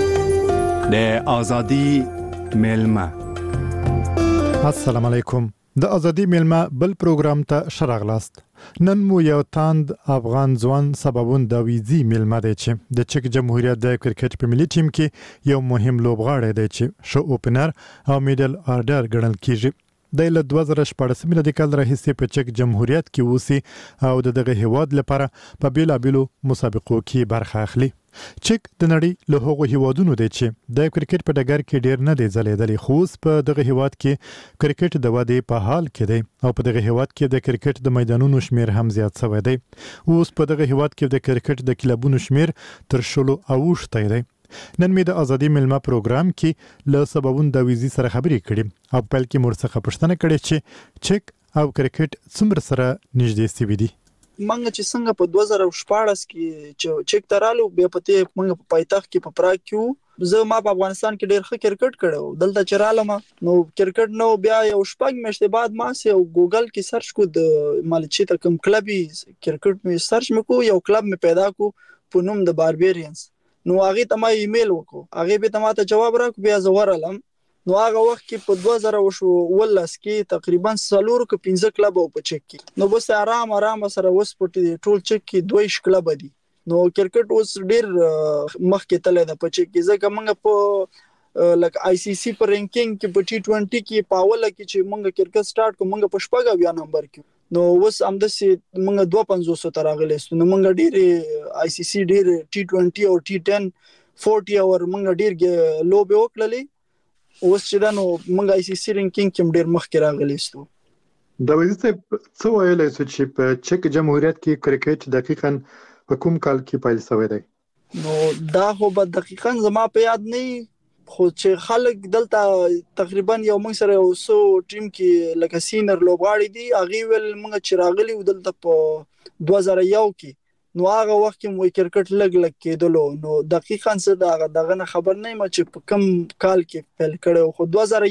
د ازادي ملما. السلام علیکم. د ازادي میلمه بل پروګرام ته شراغلاست. نن مو یو تاند افغان ځوان سببون د ویزي میلمه دی چې د چک جمهوریت د کرکټ په ملي ټیم کې یو مهم لوبغاړی دی چې شو اوپنر او میډل آرډر ګڼل کیږي. د 2014 میلادي کال راهیسې په چک جمهوریت کې اوسي او دغه هیواد لپاره په بیلابیلو مسابقو کې برخه اخلي. چک د نړۍ له هغو هیوادونو دی چې د کرکټ په ډګر کې ډیر نه دی ځلیدلی، خو اوس په دغه هیواد کې کرکټ د ودې په حال کې دی او په دغه هیواد کې د کرکټ د میدانونو شمیر هم زیات شوی دی. اوس په دغه هیواد کې د کرکټ د کلبونو شمیر تر 10 اوښتی دی. نن مې د ازادي میلمه پروګرام کې له سببون د ویزي سره خبرې کړې او په کې مرڅخه پښتنه کړې چې چک او کرکټ څومره سره نږدې سوي دي. منګه چې څنګه په 2014 کې چې چک ترالو بیا پته منګه په پایتخت کې په پراګ کې زه ما په افغانستان کې ډېر ښه کرکټ کړو. دلته چرالم نو کرکټ نو بیا یو شپږ میاشتې بعد ما سه ګوګل کې سرچ کو د مالچی ته کوم کلبي کرکټ مې سرچ مکو یو کلب مې پیدا کو په نوم د باربیرینز. نو هغه ته ما ایمیل وکړو، هغه به ته ما جواب راکړ، بیا زه ورالم. نو هغه وخت کې په 2018 کې تقریبا 4-5 کلب او په چک کې نو بس آرام سره وس په ټول چک کې 2 کلب دي. نو کرکټ اوس ډیر مخکې تللی د په چک کې ځکه موږ په لک آی سی سی په رینکینګ کې په T20 کې پاوله کې چې موږ کرکټ سٹارټ کوم موږ په 14 نمبر کې نو اوس همدسي موږ 250 تر راغلی نو موږ ډیر آی سی سی ډیر T20 او T10 40 اور موږ ډیر لوب وکړلې. اوس چې دا نو موږ آی سی سی رینکینګ کې ډیر مخکې راغلی ستو. د ویزي څه ویلای چې په چک جمهوریت کې کرکټ دقیقاً په کوم کال کې پیل شوی دی؟ نو دا خو به دقیقاً زما په یاد نه خو چې خلک دلته تقریبا یو موږ سره یو سو ټیم کې لکه سینر لوبغاړي دي هغه ول موږ چې راغلي دلته په 2001 کې نو هغه وخت کې مو کرکټ لګ کېدلو. نو دقیقاً څه دغه نه خبر نه ما چې په کم کال کې پیل کړو خو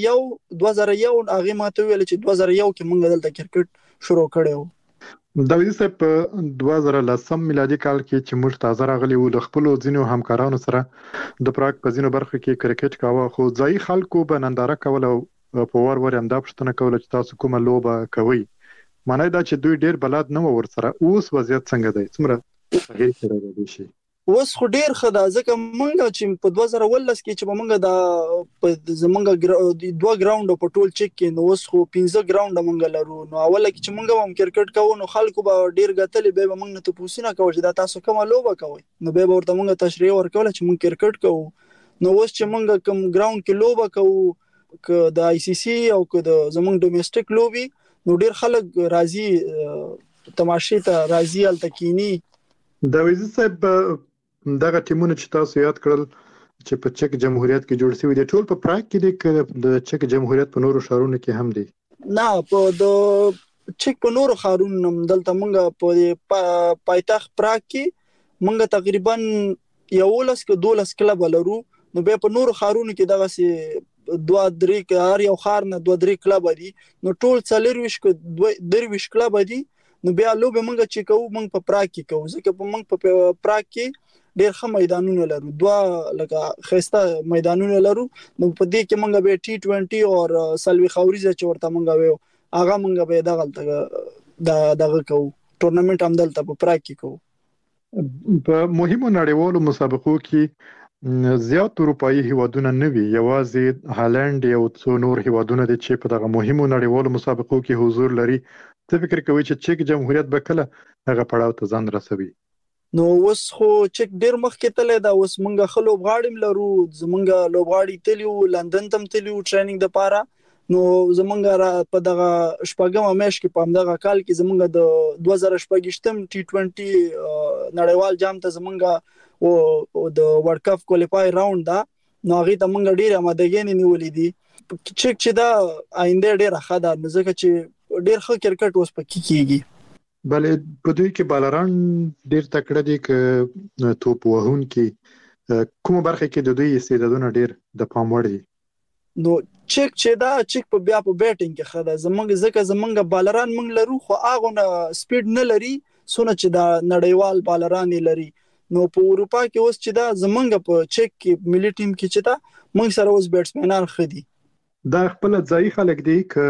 2001 هغه ماته ویل چې 2001 کې موږ دلته کرکټ شروع کړو. د ویزي په 2010 میلادي کال کې چې موږ تازه راغلي وو د خپل ځینو همکارانو سره د پراګ په ځینو برخو کې کرکټ کاوه خو ځای خلکو به ننداره کوله او په ور هم دا پوښتنه کوله چې تاسو کومه لوبه کوي. معنی دا چې دوی ډیر بلد نه ور سره. اوس وضعیت څنګه دی؟ څومره تغیر کړی دی شي؟ اوس خو ډیر ښه ده ځکه موږ چې په 2018 کې چې موږ د زمونږ 2 ګراوند په ټول چک کې نو اوس خو 15 ګراوند موږ لرو. نو اول کې چې موږ هم کرکټ کوو نو خلکو به ډیر غتلې به موږ نه تاسو کوي چې دا تاسو کومه لوبه کوي نو به ورته موږ تشریح ورکول چې موږ کرکټ کوو. نو اوس چې موږ کوم ګراوند کې لوبه کوو ک د آی سی سی او ک د زمونږ ډومېسټک لوبي نو ډیر خلک راضي تماشې ته راضي التکینی. د ویزي صاحب دغه ټیمونه چې تاسو یاد کړل چې په چک جمهوریت کې جوړ شوی دي ټول په پراګ کې د چک جمهوریت په نورو ښارونو کې هم دي؟ نه په د چک په نورو ښارونو هم دلته موږ په پایتخت پراګ کې موږ تقریبا 11 کلب لرو. نو به په نورو ښارونو کې دغه سي 2-3 هر یو ښار نه 2-3 کلب دي نو ټول 40 کلب دي. نو بیا لوبه موږ چې کوو موږ په پراګ کې کوو ځکه په موږ په پراګ کې ډېر ښه میدانونه لرو 2 لکه خسته میدانونه لرو. نو په دې کې موږ به T20 او سلوي خوريزه چې ورته موږ ویو هغه موږ به دغه کوو ټورنمنت هم دلته په پراګ کې کوو. په مهمو نړیوالو مسابقو کې زیات اروپایي هیوادونه نه وي، یوازې هالند یو څو نور هیوادونه دي چې په دغه مهمو نړیوالو مسابقو کې حضور لري. څه فکر کوي چې چک جمهوریت به کله هغه پړاو ته ځان رسوي؟ نو اوس خو چک ډیر مخکې تللی دا اوس موږ ښه لوبغاړي لرو. زمونږ لوبغاړي تللیو لندن ته تللیو ټریننګ دپاره. نو زمونږ په دغه شپږمه میاشت کې په همدغه کال کې زمونږ د 2018 T20 نړیوال جام ته زمونږ او د ورلد کپ کوالیفای راوند دا نو هغه ته موږ ډیر آمادګي نیولې دي. چک چې دا آینده ډیر ښه ده نو ځکه چې ډیر ښه کرکټ اوس پکې کیږي. بلې په دوی کې بالران ډیر تکړه دي ک توپ وهون کې کومه برخه کې د دوی استعدادونه ډیر د پام وړ دي. نو چک چې دا چک په بیا په بیټینګ کې خدا زمونږ ځکه زمونږ بالران موږ لرو خو هغه نه سپیډ نه لري سونه چې دا نړیوال بالران لري. نو په اروپا کې اوس چې دا زمونږ په چک کې ملي ټیم کې چې دا موږ سره اوس بیټسمنان خدي دا خپل ځای خلک دي ک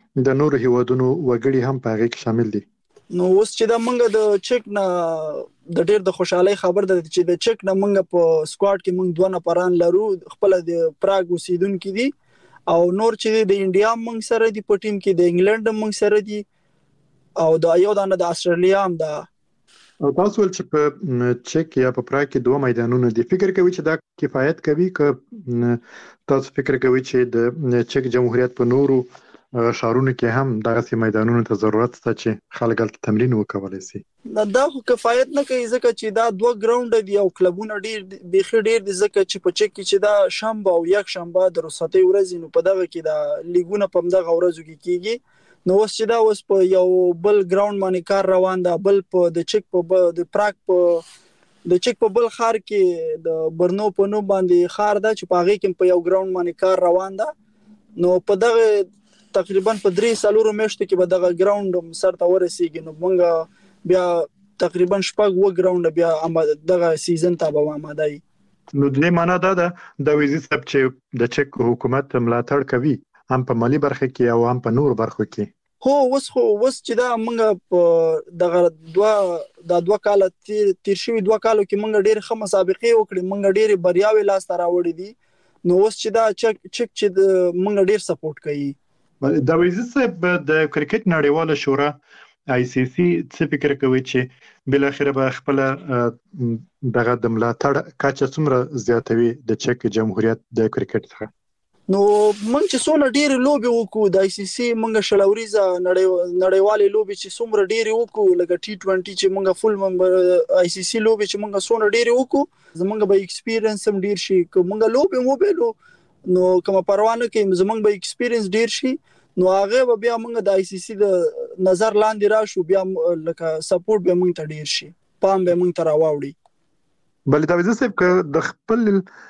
د نورو هیوادونو وګړي هم په هغه کې شامل دي. نو اوس چې دا منګه د چک نه د ډېر د خوشحالي خبر ده چې د چک نه منګه په سکواډ کې منګ 2 نفران لرو، خپل د پراګ اوسیدونکو دي او نور چې د انډیا منګ سره دي په ټیم کې، د انګلند منګ سره دي او د یو د استرالیا هم ده. او تاسو ول چې په چک یا په پراګ کې 2 میدانونه دي، فکر کوي چې دا کفایت کوي که تاسو فکر کوي چې د چک جمهوریت په نورو شهرونو کې هم دغه میدانونو ته ضرورت شته چې خلک هلته تمرین وکولای شي؟ دا خو کفایت نه کوي ځکه چې دا 2 ګراوند دي او کلبونه ډیر بيخي ډیر دي، ځکه چې په چک کې چې دا شنبه او یک شنبه د رخصتۍ ورځې نو په دغه کې دا لیګونه په دغه ورځو کې کیږي. نو اوس چې دا اوس په یو بل ګراوند باندې کار روان ده، بل په د چک په د پراګ په د چک په بل خار کې د برنو په نو باندې خار ده چې په هغه کې په یو ګراوند باندې کار روان ده. نو په دغه تقریبا په 3-4 میاشتو کې به دغه ګراوند سر ته ورسیږي. نو موږ بیا تقریبا 6 ګراوند بیا دغه سیزن ته به آماده یو. نو د معنا دا ده د ویزې سب چې د چک حکومت ملاتړ کوي هم په مالی برخه کې او هم په نور برخو کې. هو اوس چې دا موږ په دغه 2 کال تیر شوی 2 کالو کې موږ ډېر ښه مسابقې وکړې، موږ ډېر بریاوې لاس ته راوړې دي. نو اوس چې دا چک چې موږ ډېر سپورټ کوي. دا ویزې صاحب د کرکټ نړیواله شورا ICC څه فکر کوي چې بل اخر به خپل دغه د ملاتړ کچه څومره زیاتوي د چک جمهوریت د کرکټ څخه؟ نو موږ چې څونه ډېر لوبي وکړو د ICC موږ شلوريزه نړیوالې لوبي چې څومره ډېر وکړو لکه T20 چې موږ فول ممبر ICC لوبي چې موږ څونه ډېر وکړو زمونږ به ایکسپیرینس هم ډېر شي. که موږ لوبي موبایلو نو کوم پروا نه کوي، زمونږ به ایکسپیرینس ډېر شي. نو هغه به بیا موږ د ICC د نظر لاندې راشو، بیا لکه سپورټ به موږ ته ډېر شي، پام به موږ ته راوړي. بل دا ویزه صاحب که د خپل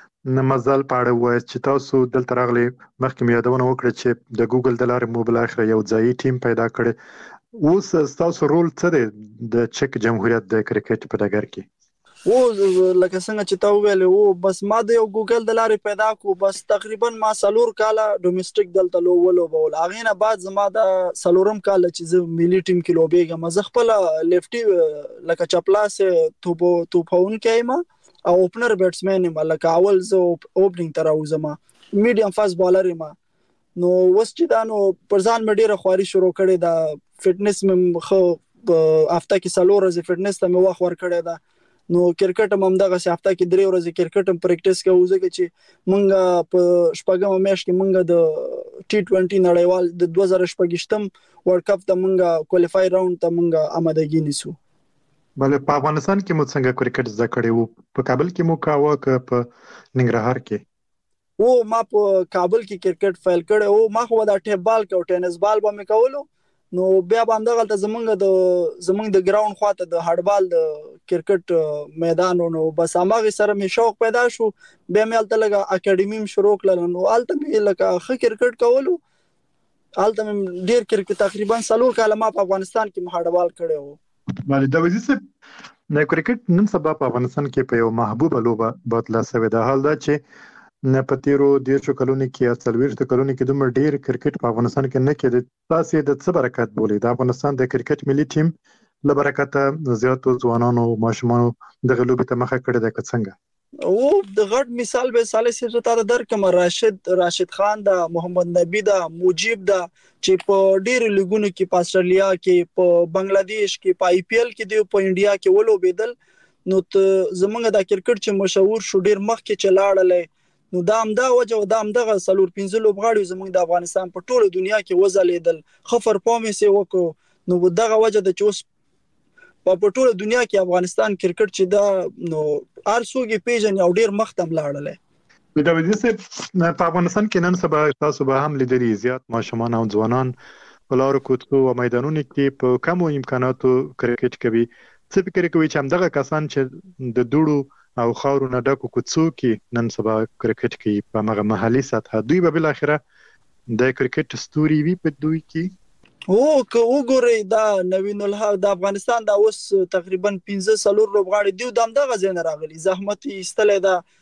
مزل پاړه وای چې تاسو دلته راغلي مخکې مې یادونه وکړه چې د ګوګل د لارې مو بل اخر یو ځای ټیم پیدا کړي، اوس تاسو رول څه دی د چک جمهوریت د کرکټ په ډګر کې؟ او لکه څنګه چې تا ویل او بس ما د یو ګوګل د لارې پیدا کو، بس تقریبا ما 4 کاله ډومېسټک دلته لوبول هغه نه بعد زما د 4م کال چې زه ملي ټیم کې لوبېږم، زه خپل لیفټي لکه چپلاس توپون کېما او اوپنر بیټسمن یم، لکه اول زه اوپننګ تر اوسم میډیم فاست بالر یم. نو وس چې دا نو پرځان مې ډیره خواري شروع کړې دا فټنس مې خو هفته کې 4 ورځې فټنس ته مې وخت ور کړې دا. نو کرکټ هم دغه هفته کې 3 ورځې کرکټ هم پریکټیس کوو، ځکه چې مونږ په شپږم میاشت کې مونږ د T20 نړیوال د 2018م ورلد کپ ته مونږ کوالیفای راوند ته مونږ آمادګی نیسو. بل په افغانستان کې مو څنګه کرکټ زده کړی وو؟ په کابل کې مو کاوه که په ننګرهار کې؟ او ما په کابل کې کرکټ فایل کړی او ما خو دا ټیپ بال او ټینس بال به مې کولو. نو بیا باندې غلطه زمونږ د ګراوند خواته د هډبال د کرکټ میدان نو بس هغه سره مې شوق پیدا شو، بیا مې الته لګه اکیډمي شروع کړل. نو الته مې لکه ښه کرکټ کولو، الته مې ډیر کرکټ تقریبا 4 کاله ما په افغانستان کې هډبال کړی وو. باندې د وځي څه نه کرکټ نن سبا په افغانستان کې په یو محبوبه لوبه بدله شوې ده. حال دا چې نه پتیرو 10 کلونو کې یا 40 کلونو کې دومره ډیر کرکټ په افغانستان کې نه کېده. تاسو د څه برکت بولې د افغانستان د کرکټ ملي ټیم له برکته زیاتو ځوانانو او ماشومانو دغه لوبې ته مخه کړې ده که څنګه؟ او د غټ مثال به صالح صاحب ته درکم، راشد خان دا، محمد نبی دا، مجيب دا چې په ډېر لیګونو کې په استرالیا کې، په بنگلاديش کې، په IPL کې دی، په انډیا کې ولوبېدل. نو زمونږ د کرکټ چې مشهور شو ډېر مخکې چلاړلې. نو دا همدا وجه او دا همدغه 4-5 لوبغاړي زمونږ د افغانستان په ټوله دنیا کې وځلیدل، خفر پامې سي وکړو. نو دغه وجه د چوس په ټوله دنیا کې افغانستان کرکټ چې دا نو ارسوګي پیژن او ډیر مختم لاړل. دا وځي چې په افغانستان کې نن سبا تاسو به هم لیدلي زیات ماشومان او ځوانان په لارو کوڅو او میدانونو کې په کمو امکاناتو کرکټ کوي. څه فکر کوي چې همدغه کسان چې د دوړو او خاورو نه ډکو کوڅو کې نن سبا کرکټ کوي په هغه محلي سطح، دوی به بل اخره د کرکټ ستوري وي په دوی کې؟ او که وګورئ دا نوین الحق د افغانستان دا اوس تقریبا 15 لوبغاړي دی دغه ځای نه راغلي، زحمت ایستل دا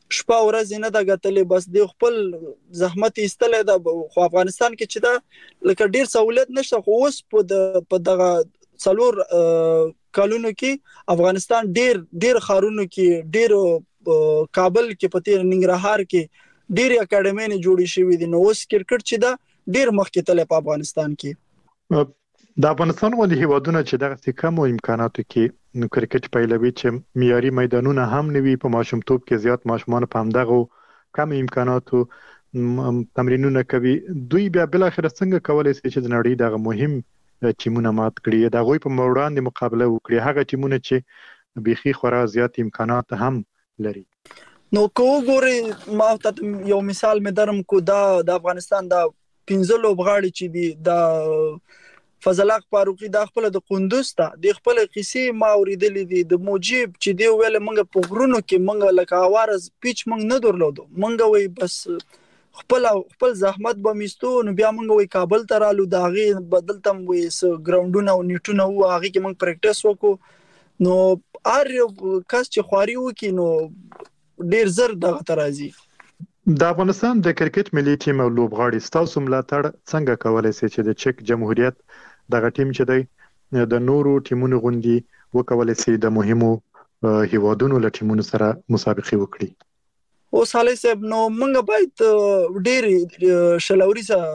شپه ورځ نه دا غتلې بس د خپل زحمت ایستلې دا خو افغانستان کې چې دا لکه ډیر سہولت نشته خو اوس په دغه څلور کالونو کې افغانستان ډیر خارونو کې ډیر کابل کې پته ننګرهار کې ډیر اکیډمي جوړې شوې دي نو اوس کرکټ چې دا ډیر مخکې تل په افغانستان کې د افغانستان ولې هیوادونه چې دغه کم امکاناتو کې کرکټ پیلوي چې معیاري میدانونه هم نوي په ماشومتوب کې زیات ماشومان په همدغه کم امکاناتو تمرینونه کوي دوی بیا بل اخر څنګه کولای شي چې د نړۍ دغه مهم ټیمونه مات کړي دا غوي په وړاندې مقابله وکړي هغه ټیمونه چې بيخي خورا زیات امکانات هم لري نو کو ګوري ما ته یو مثال مې درم کو د افغانستان د 15 لوبغاړي چې دي د فضل حق فاروقي د خپل د قندوز ته د خپل قصې ما اوریدلې دي د موجب چې دی ویل مونږ په غرونو کې مونږ لکه اوارز پیچ مونږ نه درلودو مونږ وای بس خپل زحمت به میستو نو بیا مونږ وای کابل ته رالو دا غي بدلتم وای ګراوندونه او نیټونه و هغه کې مونږ پریکټیس وکړو نو ار کس چې خواري وکي نو ډیر زر دغه ترازی د افغانستان د کرکټ ملي ټیم او لوبغاړي ستاسو ملاتړ څنګه کولای شي چې د چک جمهوریت دغه ټیم چې دی د نورو ټیمونو غوندي وکولای شي د مهمو هیوادونو له ټیمونو سره مسابقه وکړي او صالح صاحب نو موږ باید ډېر شلوري سره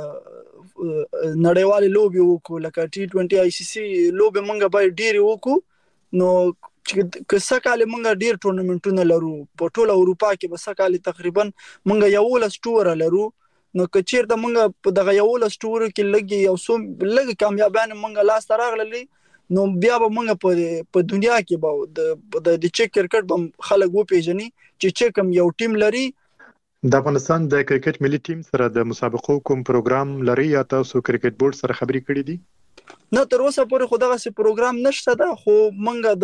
نړیوال لوبي وکړو لکه T20 ICC لوبي موږ باید ډېر وکړو نو که سکهاله موږ ډېر ټورنمنټونه لرو په ټوله اروپا کې به سکهاله تقریبا موږ یو لس ټور لرو نو کچیر د موږ په دغه یو لس ټور کې لګي یو سوم لګ کامیابانه موږ لاس تراغللی نو بیا به موږ په دنیا کې به د چک کرکټ به خلک و پیژني چې چکم یو ټیم لري د افغانستان د کرکټ ملي ټیم سره د مسابقو کوم پروګرام لري یا تاسو کرکټ بورډ سره خبرې کړې دي نه تر اوسه پورې خو دغه پروګرام نشته دا خو موږ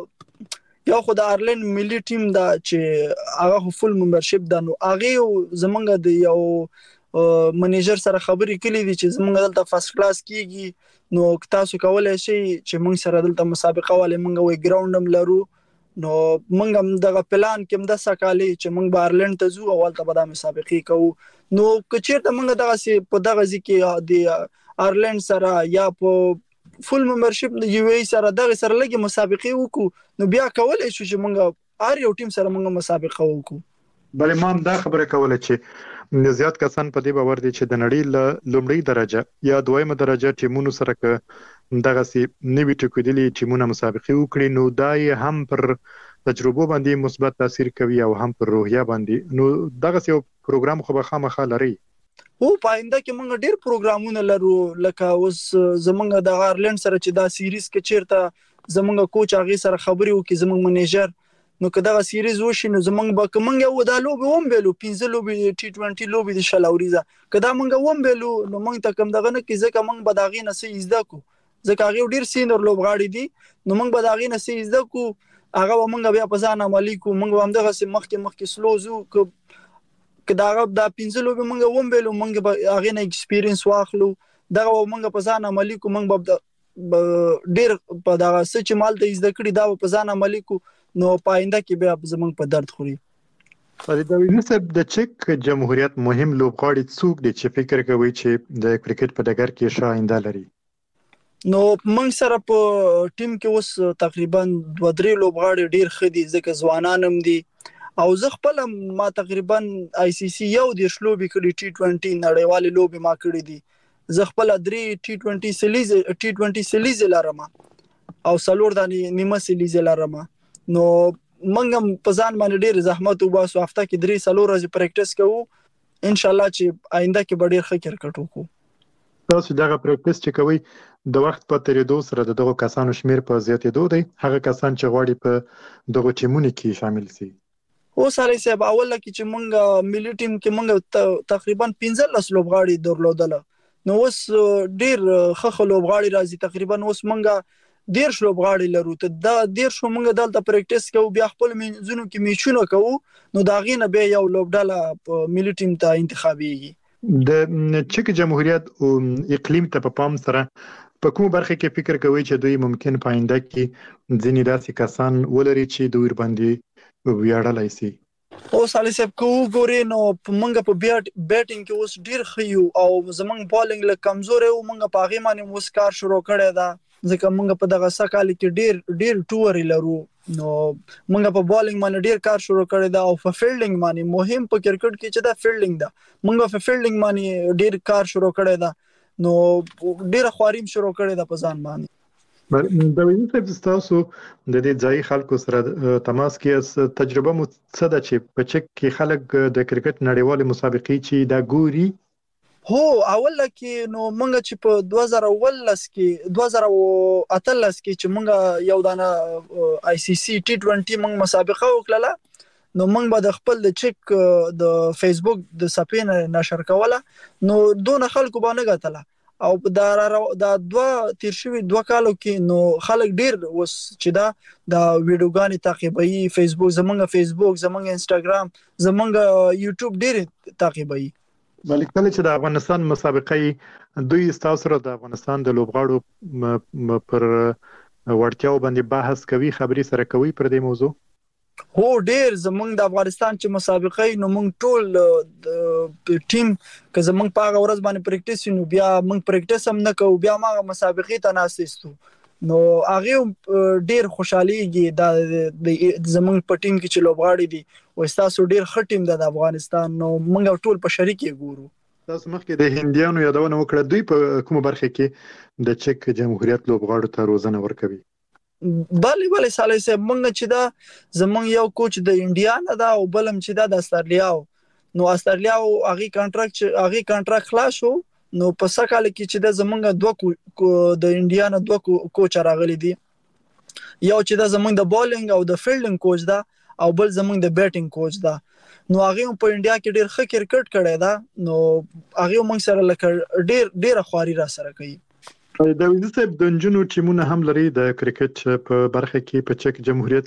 د یو خو د آرلند ملي ټیم دا چې هغه فول ممبرشپ دا نو هغه زمونږ د یو منیجر سره خبرې کړې دي چې زمونږ دلته فرست کلاس کیږي نو تاسو کولای شئ چې موږ سره دلته مسابقه والے موږ وی ګراوندم لرو نو موږ هم دغه پلان کې د سکالي چې موږ بارلند ته ځو او ولته به د مسابقه کوو نو کچیرته موږ دغه په دغه ځکه د آرلند سره یا په فول ممبرشپ د یو ای سره دغه سره لګي مسابقه وکړو نو بیا کولای شو چې موږ هر یو ټیم سره موږ مسابقه وکړو بلې ما دا خبره کوله چې زیات کسان په دې باور دي چې د نړۍ له لومړی درجه یا دویمه درجه ټیمونو سره دغه سي نوي ټکوډلي ټیمونه مسابقه وکړي نو دای هم پر تجربه باندې مثبت تاثیر کوي او هم پر روحیه باندې نو دغه یو پروګرام خو به خامخا لري او پاینده کې موږ ډېر پروګرامونه لرو لکه اوس زمونږ د آرلند سره چې دا سیریز کې چیرته زمونږ کوچ هغه سره خبرې وکړي زمونږ منیجر نو که دا سیریز وشي نو زمونږ به کومنګ یو د لوبي هم بیلو 15 لوبي T20 لوبي د شلاوريزه کدا مونږ هم بیلو نو مونږ ته کوم دغه نه کې ځکه مونږ به داغې نه سي زده کو ځکه هغه ډیر سینر لوبغاړي دي نو مونږ به داغې نه سي زده کو هغه مونږ بیا په ځان عملی کو مونږ هم دغه مخکې سلوزو کدا دا 15 لوبي مونږ هم بیلو مونږ به هغه نه ایکسپیرینس واخلو دغه مونږ په ځان عملی کو مونږ به ډیر په دغه سچ مال ته زده کړی دا په ځان عملی کو نو پاینده کې بیا زمونږ په درد خوري فرید نسب د چک جمهوریت مهم لوبغاړي څوک دي چې فکر کوي چې د کرکټ په ډګر کې ښه آینده لري نو موږ سره په ټیم کې اوس تقریبا 2-3 لوبغاړي ډیر ښه دي ځکه ځوانان هم دي او زه خپل ما تقریبا ICC یو د شلوبي کړي T20 نړیوال لوبي ما کړی دي زه خپل 3 T20 سیلیز لرم او سلور د نیمه سیلیز لرم نو منګم په ځان باندې ډیر زحمت وباسو هفته کې 3 سلور ورځې پریکټیس کوو ان شاء الله چې آینده کې ډیر ښه کرکټ وکړو تاسو دغه پریکټیس چې کوي د وخت په تیریدو سره دغه کسانو شمیر په زیاتېدو دی هغه کسان چې غواړي په دغه ټیمونو کې شامل شي او سره صاحب اول کې چې مونږ ملي ټیم کې مونږ تقریبا 15 لوبغاړي درلودل نو اوس ډیر ښه لوبغاړي راځي تقریبا اوس مونږ ډیر لوبغاړي لرو ته دا ډیر شو مونږ دلته پریکټیس کوو بیا خپل منځونو کې میچونه کوو نو دا غینه به یو لوبډاله ملي ټیم ته انتخابيږي د چک جمهوریت او اقلیم ته په پام سره په کوم برخه کې فکر کوي چې دوی ممکن پاینده کې ځینې داسې کسان ولري چې دوی باندې ویاړلای شي اوس علي صاحب کو ګوري نو موږ په بیټینګ کې اوس ډیر خيو او زمنګ بالینګ له کمزور او موږ په هغه باندې اوس کار شروع کړی دا ځکه موږ په دغه سکهال کې ډیر ټور لرو نو موږ په بالینګ باندې ډیر کار شروع کړی دا او په فیلډینګ باندې مهم په کرکټ کې چې دا فیلډینګ دا موږ په فیلډینګ باندې ډیر کار شروع کړی دا نو ډیر خواریم شروع کړی دا په ځان باندې د ویني صاحب تاسو د دې ځای خلکو سره تماس کې تجربه مو څه ده چې په چک کې خلک د کرکټ نړیوال مسابقې چې دا ګوري هو اول کې نو مونږ چې په 2018 کې چې مونږ یو دانه ICC T20 مونږ مسابقه وکړه نو مونږ به د خپل د چک د فیسبوک د صفحې نشر کوله نو دون خلکو باندې غتله او دا تیر شوی 2 کالو کې نو خلک ډیر وس چې دا د ویډیوګانې تعقیبوي فیسبوک زمونږ انستګرام زمونږ یوټیوب ډیر تعقیبوي بلکې کله چې د افغانستان مسابقې دوی تاسو سره د افغانستان د لوبغاړو پر وړتیاو باندې بحث کوي خبري سره کوي پر دې موضوع هو ډیر زمونږ د افغانستان چې مسابقې نو موږ ټول ټیم که زمونږ په هغه ورځ باندې پریکټیس نو بیا موږ پریکټیس هم نه کوو بیا ما مسابقې ته ناستو نو هغه ډیر خوشاليږي د زمونږ په ټیم کې چې لوبغاړي دي او تاسو ډیر ښه ټیم د افغانستان نو موږ ټول په شریک ګورو تاسو مخکې د هندیانو یادونه وکړه دوی په کومه برخه کې د چک جمهوریت لوبغاړو ته روزنه ورکوي بله سالي صاحب مونږ چې دا زمونږ یو کوچ د انډیا نه دا او بلم چې دا د استرالیا نو استرالیا هغه کانټراکټ خلاص شو نو په سکهال کې چې دا زمونږ د انډیا نه 2 کوچ راغلي دي یو چې دا زمونږ د بالینګ او د فیلډینګ کوچ دا او بل زمونږ د بیټینګ کوچ دا نو هغه په انډیا کې ډیر ښه کرکټ کړی دا نو هغه مونږ سره لکه ډیر خواري را سره کوي د ویني صاحب د نجونو ټیمونه هم لري د کرکټ په برخه کې په چک جمهوریت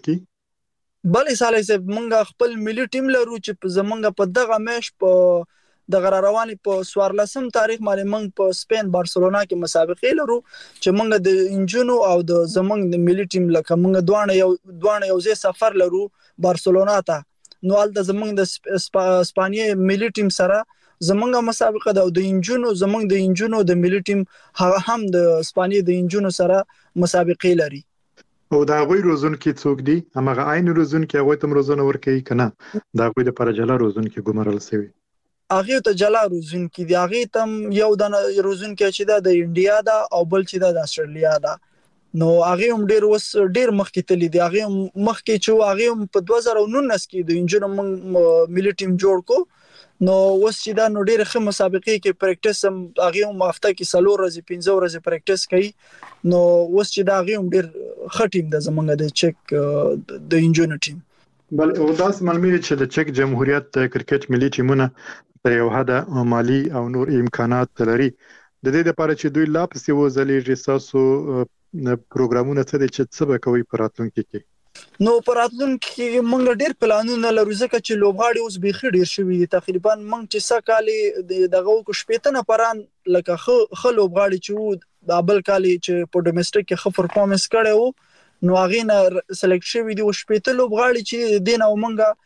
کې بلې سالي صاحب مونږ خپل ملي ټیم لرو چې زمونږ په دغه میش په د رواني په 14 تاریخ باندې مونږ په سپین بارسلونا کې مسابقې لرو چې مونږ د انجونو او د زمونږ د ملي ټیم لکه مونږ دوه یو ځای سفر لرو بارسلونا ته نو الته زمونږ د اسپانیا ملي ټیم سره زمونږه مسابقه د انجونو د ملي ټیم هغه هم د اسپانیا د انجونو سره مسابقې لري او دا غوي روزون کې څوک دي هغه عین روزون کې هغه تم روزونه ورکوي کنه دا غوي د پرجلا روزون کې ګمرل سوي هغه ته جلا روزون کې دی هغه تم یو د روزون کې چې دا د انډیا دا او بل چې دا د استرالیا دا نو هغه هم ډیر مخکې تللی دی هغه مخکې چې هغه په 2019 کې د انجونو ملي ټیم جوړ کو نو اوس چې دا نو ډېر ښه مسابقې کې پریکټیس هم هغه هم هفته کې 4 ورځې 15 ورځې پریکټیس کوي نو اوس چې دا هغه هم ډېر ښه ټیم د زمونږ د چک د انجونو ټیم بل او داس معلومه چې د چک جمهوریت کرکټ ملي ټیمونه تر یو حد مالی او نور امکانات لري د دې لپاره چې دوی لا پسې وځلې رساسو پروګرامونه څه دي چې څه به کوي په راتلونکي کې نو پراتلونکو کې موږ ډېر پلانونه لرو ځکه چې لوبغاړي اوس بيخي ډېر شوي دي تقریبا موږ چې سکهالي دغه کو شپېته نفران لکه خو لوبغاړي چې د بل کالي چې په ډومېسټک کې خو پرفورمنس کړي وو نو هغه نه سلیکټ شوي دي او شپېته لوبغاړي چې دین او موږ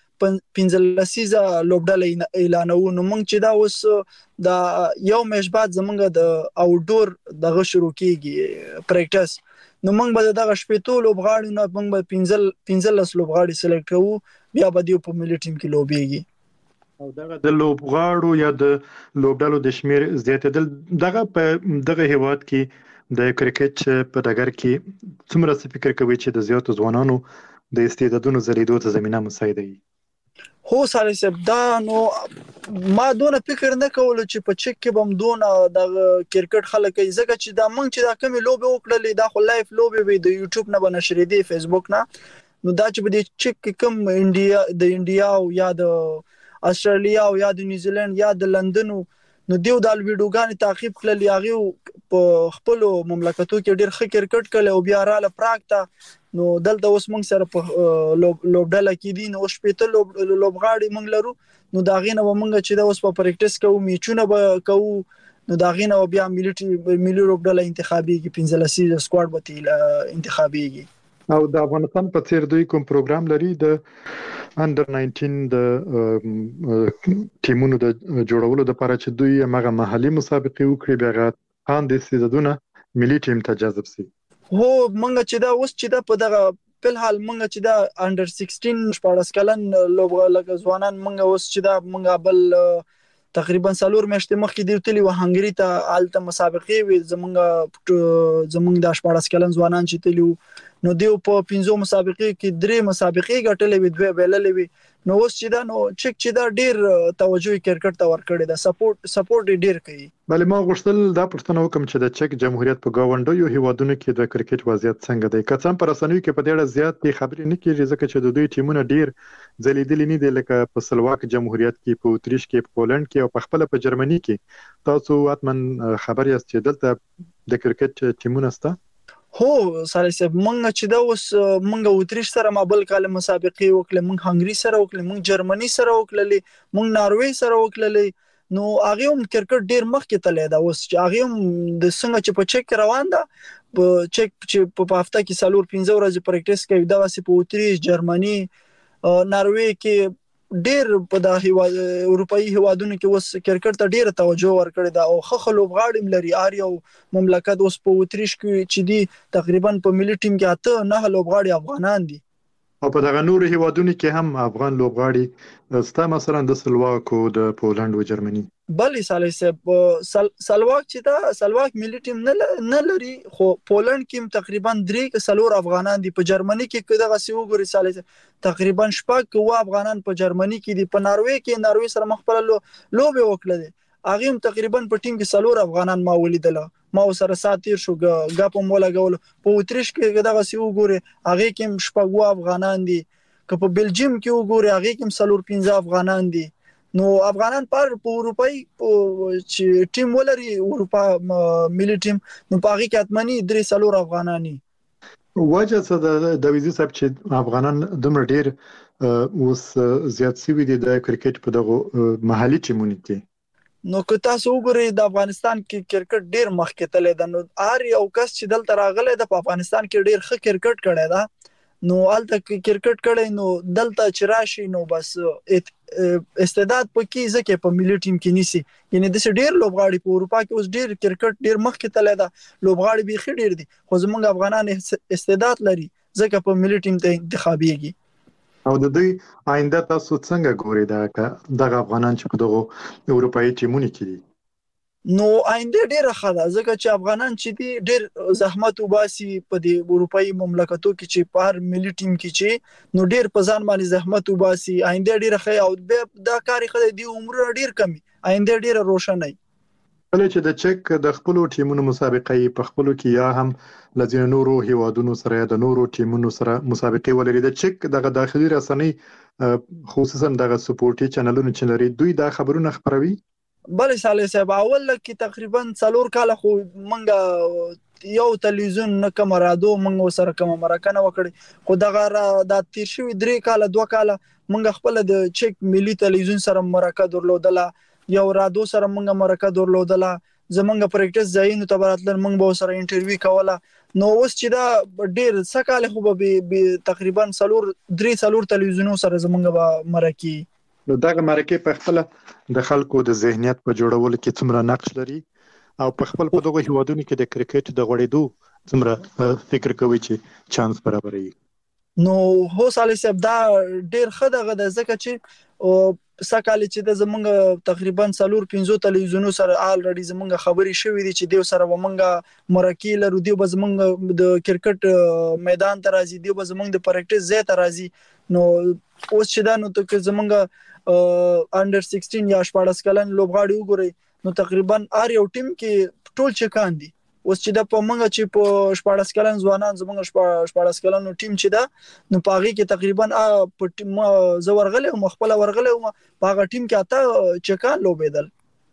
15 لوبډله اعلانو نو موږ چې دا اوس د یو میش بعد زمونږ د اوټډور دغه شروع کیږي پریکټیس نو موږ به دغه شپېتو لوبغاړي نه موږ به 15 لوبغاړي سلیکټ کوو بیا به دی په ملي ټیم کې لوبيږي او دغه د لوبغاړو یا د لوبډالو د شمیر زیاتېدل دغه په دغه هیواد کې د کرکټ په ډګر کې څومره فکر کوي چې د زیاتو ځوانانو د استعدادونو زریدو ته زمينه مساعده وي هو سالي صاحب دا نو ما دونه فکر نه کول چې په چک کې بم دونه د کرکټ خلک ځکه چې دا مونږ چې دا کمی لوبه وکړلې دا خو لایف لوبه وي د یوټیوب نه بنشرې دي فیسبوک نه نو دا چې په چک کې کم انډیا او یا د استرالیا او یا د نیوزیلند یا د لندن نو دیو د ویډیوګانې تعقیب کړل یاغي په خپل مملکتو کې ډېر ښه کرکټ کړل او بیا رااله پراکټه نو دلته اوس موږ سره په لوبډله کې دي نو شپېته لوبغاړي موږ لرو نو دا غینه موږ چې دا اوس په پریکټیس کوو میچونه به کوو نو دا غینه بیا ملي لوبډله انتخابيږي 15 سکواډ به انتخابيږي او د افغانستان په څیر دوی کوم پروګرام لري د انډر 19 د ټیمونو د جوړولو لپاره چې دوی هغه محلي مسابقې وکړي بیا خان د سیزدونه ملي ټیم ته جذب شي. هو مونږ چې دا اوس چې دا په دغه په حال مونږ چې دا انډر 16 14 کلن لوبغاړي ځوانان مونږ اوس چې دا مونږ بل تقریبا 4 میاشتې مخکې دیوتلی و هنګری ته آلته مسابقې وي زمونږ د 14 کلن ځوانان چې تلیو نو دیو په 15 مسابقې کې 3 مسابقې ګټلې وي 2 بیللې وي نو اوس چې دا نو چک چې دا ډیر توجه کرکټ ته ورکړي دا سپورټ ډیر کوي. بلې ما غوښتل دا پوښتنه وکم چې د چک جمهوریت په گاونډیو هیوادونو کې د کرکټ وضعیت څنګه دی؟ که څم پر رسنیو کې په ډېر زیات خبرې نه کیږي ځکه چې د دوی ټیمونه ډیر ځلیدلې نه دي لکه په سلواک جمهوریت کې په اتریش کې په پولند کې او په خپل په جرمني کې. تاسو اتمن خبر یاست چې دلته د کرکټ ټیمونه سته؟ هو سره سب مونږ چې دا اوس مونږ اتریش سره مابل کال مسابقې وکړه مونږ هنګری سره وکړه مونږ جرمني سره وکړه مونږ ناروې سره وکړه نو هغه هم کرکټ ډیر مخکې تللی دا اوس چې هغه هم د څنګه چې په چک روان ده په چک چې په هفته کې 4-5 ورځې پریکټیس کوي دا واسي په اتریش جرمني ناروې کې ډیر په د اروپאי هیوادونو کې اوس کرکټ ته ډیر توجه ورکړي دا او خخ لوبغاړي لري اریو مملکت اوس په اتریش کې چې دی تقریبا په ملي ټیم کې 8-9 لوبغاړي افغانان دي او په دغه نورو هیوادونو کې هم افغان لوبغاړي ستا مثلا د سلواک او د پولند او جرمني بلې سالي سه سلواک چې دا سلواک ملي ټیم نه لري خو پولند کې تقریبا 3 افغانان دي په جرمني کې دغه سی وګوري سالي تقریبا 6 افغانان په جرمني کې دي په ناروې سره مخبل لوبه وکړه دي هغه هم تقریبا په ټیم کې 4 افغانان ما ولیدل ما سره ساتیر شو غاپ مولا غول په اتریش کې دغه سی وګوري هغه کې 6 افغانان دي که په بلجیم کې وګوري هغه کې 4-5 افغانان دي نو افغانان پر اروپאי چې ټیم ولري اروپا ملي ټیم نو په هغه کې اتمنی 3 افغانانی وجه څه د ویزي صاحب چې افغانان دومره ډیر اوس زیات سوي دي د کرکټ په دغه محلي ټیمونو کې نو که تاسو وګورئ د افغانستان کې کرکټ ډیر مخکې تللی ده نو هر یو کس چې دلته راغلی د افغانستان کې ډیر ښه کرکټ کړی ده نو الته کرکټ کړی نو دلته چې راشي نو بس استعداد پکې ځکه په ملي ټیم کې نیسی یعنی د ډیر لوبغاړي په اروپا کې اوس ډیر کرکټ ډیر مخکې تللی ده لوبغاړي به خې ډیر دي خو زمونږ افغانان استعداد لري ځکه په ملي ټیم ته انتخابيږي او د دوی آینده تاسو څنګه ګورئ دغه افغانان چې په دغه اروپאי ټیمونو کې دي نو آینده ډیره ښه ده ځکه چې افغانان چې دي ډیر زحمت وباسي په دې اروپאי مملکتو کې چې په هر ملي ټیم کې چې نو ډیر په ځان باندې زحمت وباسي آینده ډیره ښه او دا کاری خدای دی عمر ډیر کمی آینده ډیره روښانه کله چې د چک د خپل ټیمونو مسابقې په خپل کې یا هم لږ نورو هیوادونو سره د نورو ټیمونو سره مسابقې ولري د چک دغه داخلي رسنۍ خصوصا دغه سپورټي چینلونو چې لري دوی دا خبرونه خبروي بلې سالي صاحب اول کې تقریبا 4 کال خو منګه یو تلویزیون نه کوم رادیو منګه سره کوم مرکه وکړي خو دغه د تیر شوی 3 کال 2 کال منګه خپل د چک ملي تلویزیون سره مرکه درلودله یو رادیو سره منګه مرکه درلودله زمونږ پریکټیس ځایونو ته براتل منګه به سره انټرویو کوله نو اوس چې دا ډیر سکاله خو به تقریبا 3 تلویزیونو سره زمونږ مرکه نو دغه مرکه په خپل د خلکو د ذهنیت په جوړولو کې څومره نقش لري او په خپل په دغه هیوادونو کې د کرکټ د غوړېدو څومره فکر کوي چې چانس برابري نو هو سالي صاحب دا ډیر ښه دغه د ځکه چې سکاله چې د زمونږ تقریبا 4-5 تلویزیونو سره الریډي زمونږ خبري شوې دي چې دیو سره ومنګه مرکه لرو دیو به زمونږ د کرکټ میدان ته راځي دیو به زمونږ د پریکټیس ځای ته راځي نو اوس چې دا نو ته زمونږ انډر 16 یا 14 کلن لوبغاړي وګورئ نو تقریبا هر یو ټیم کې ټول چکان دي اوس چې د پمنګ چې په 14 کلن ځوانان زمونږ 14 کلن ټیم چې دا نو پاغي کې تقریبا په ټیم زورغله او مخبل ورغله او پاغه ټیم کې اته چکان لوبېدل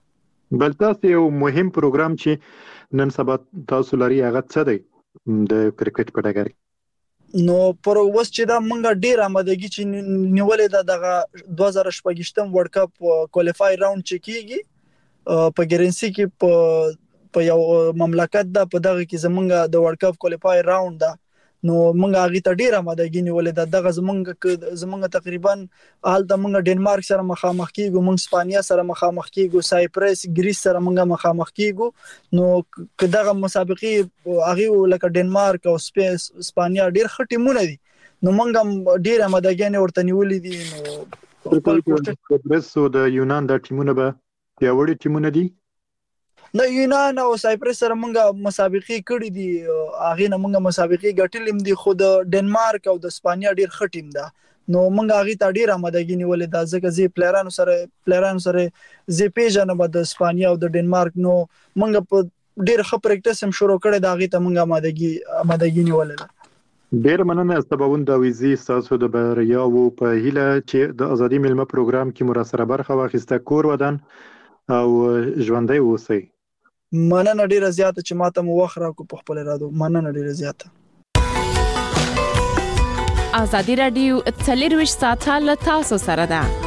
بل تاسو یو مهم پروګرام چې نن سبا تاسو لري هغه څه دی د کرکټ په ډګر نو پر اوس چې دا مونږ ډیر آمادګي چې نیولې ده دغه 2018 ورلد کپ کوالیفای راوند چې کیږي په ګرنسي کې په یو مملکت ده په دغه کې زمونږ د ورلد کپ کوالیفای راوند ده نو موږ هغه ته ډیر آمادګي نیولې دغه زمونږ تقریبا حالت موږ ډنمارک سره مخامخ کیږو، موږ اسپانیا سره مخامخ کیږو، سایپرس گریس سره موږ مخامخ کیږو. نو کداغه مسابقې هغه لکه ډنمارک او اسپانیا ډیر ښه ټیمونه دي، نو موږ ډیر آمادګي ورته نیولې دي. نو سایپرس او د یونان د ټیمونه به پیاوړي ټیمونه دي. د یونان او سایپرس سره موږ مسابقې کړې دي، هغه نه موږ مسابقې ګټلې دي، خو د ډنمارک او د اسپانیا ډیر ښه ټیم ده. نو موږ هغه ته ډیر آمادګي نیولې ده، ځکه چې پلیرانو سره زی پیژنه به د اسپانیا او د ډنمارک. نو موږ په ډیر ښه پریکټس هم شروع کړی دا، هغه ته موږ آمادګي نیولې ده. ډیر مننه سباوند د ویزي تاسو د بریاو په هیله چې د ازادي ملمه پروګرام کې مراسله برخه واخیسته، کور ودان او ژوندۍ اوسئ. مننه ډیره زیاته چې ماته مو وخت راکو په خپل رادو. مننه ډیره زیاته. ازادي رادیو 24 ساعته له تاسو سره ده.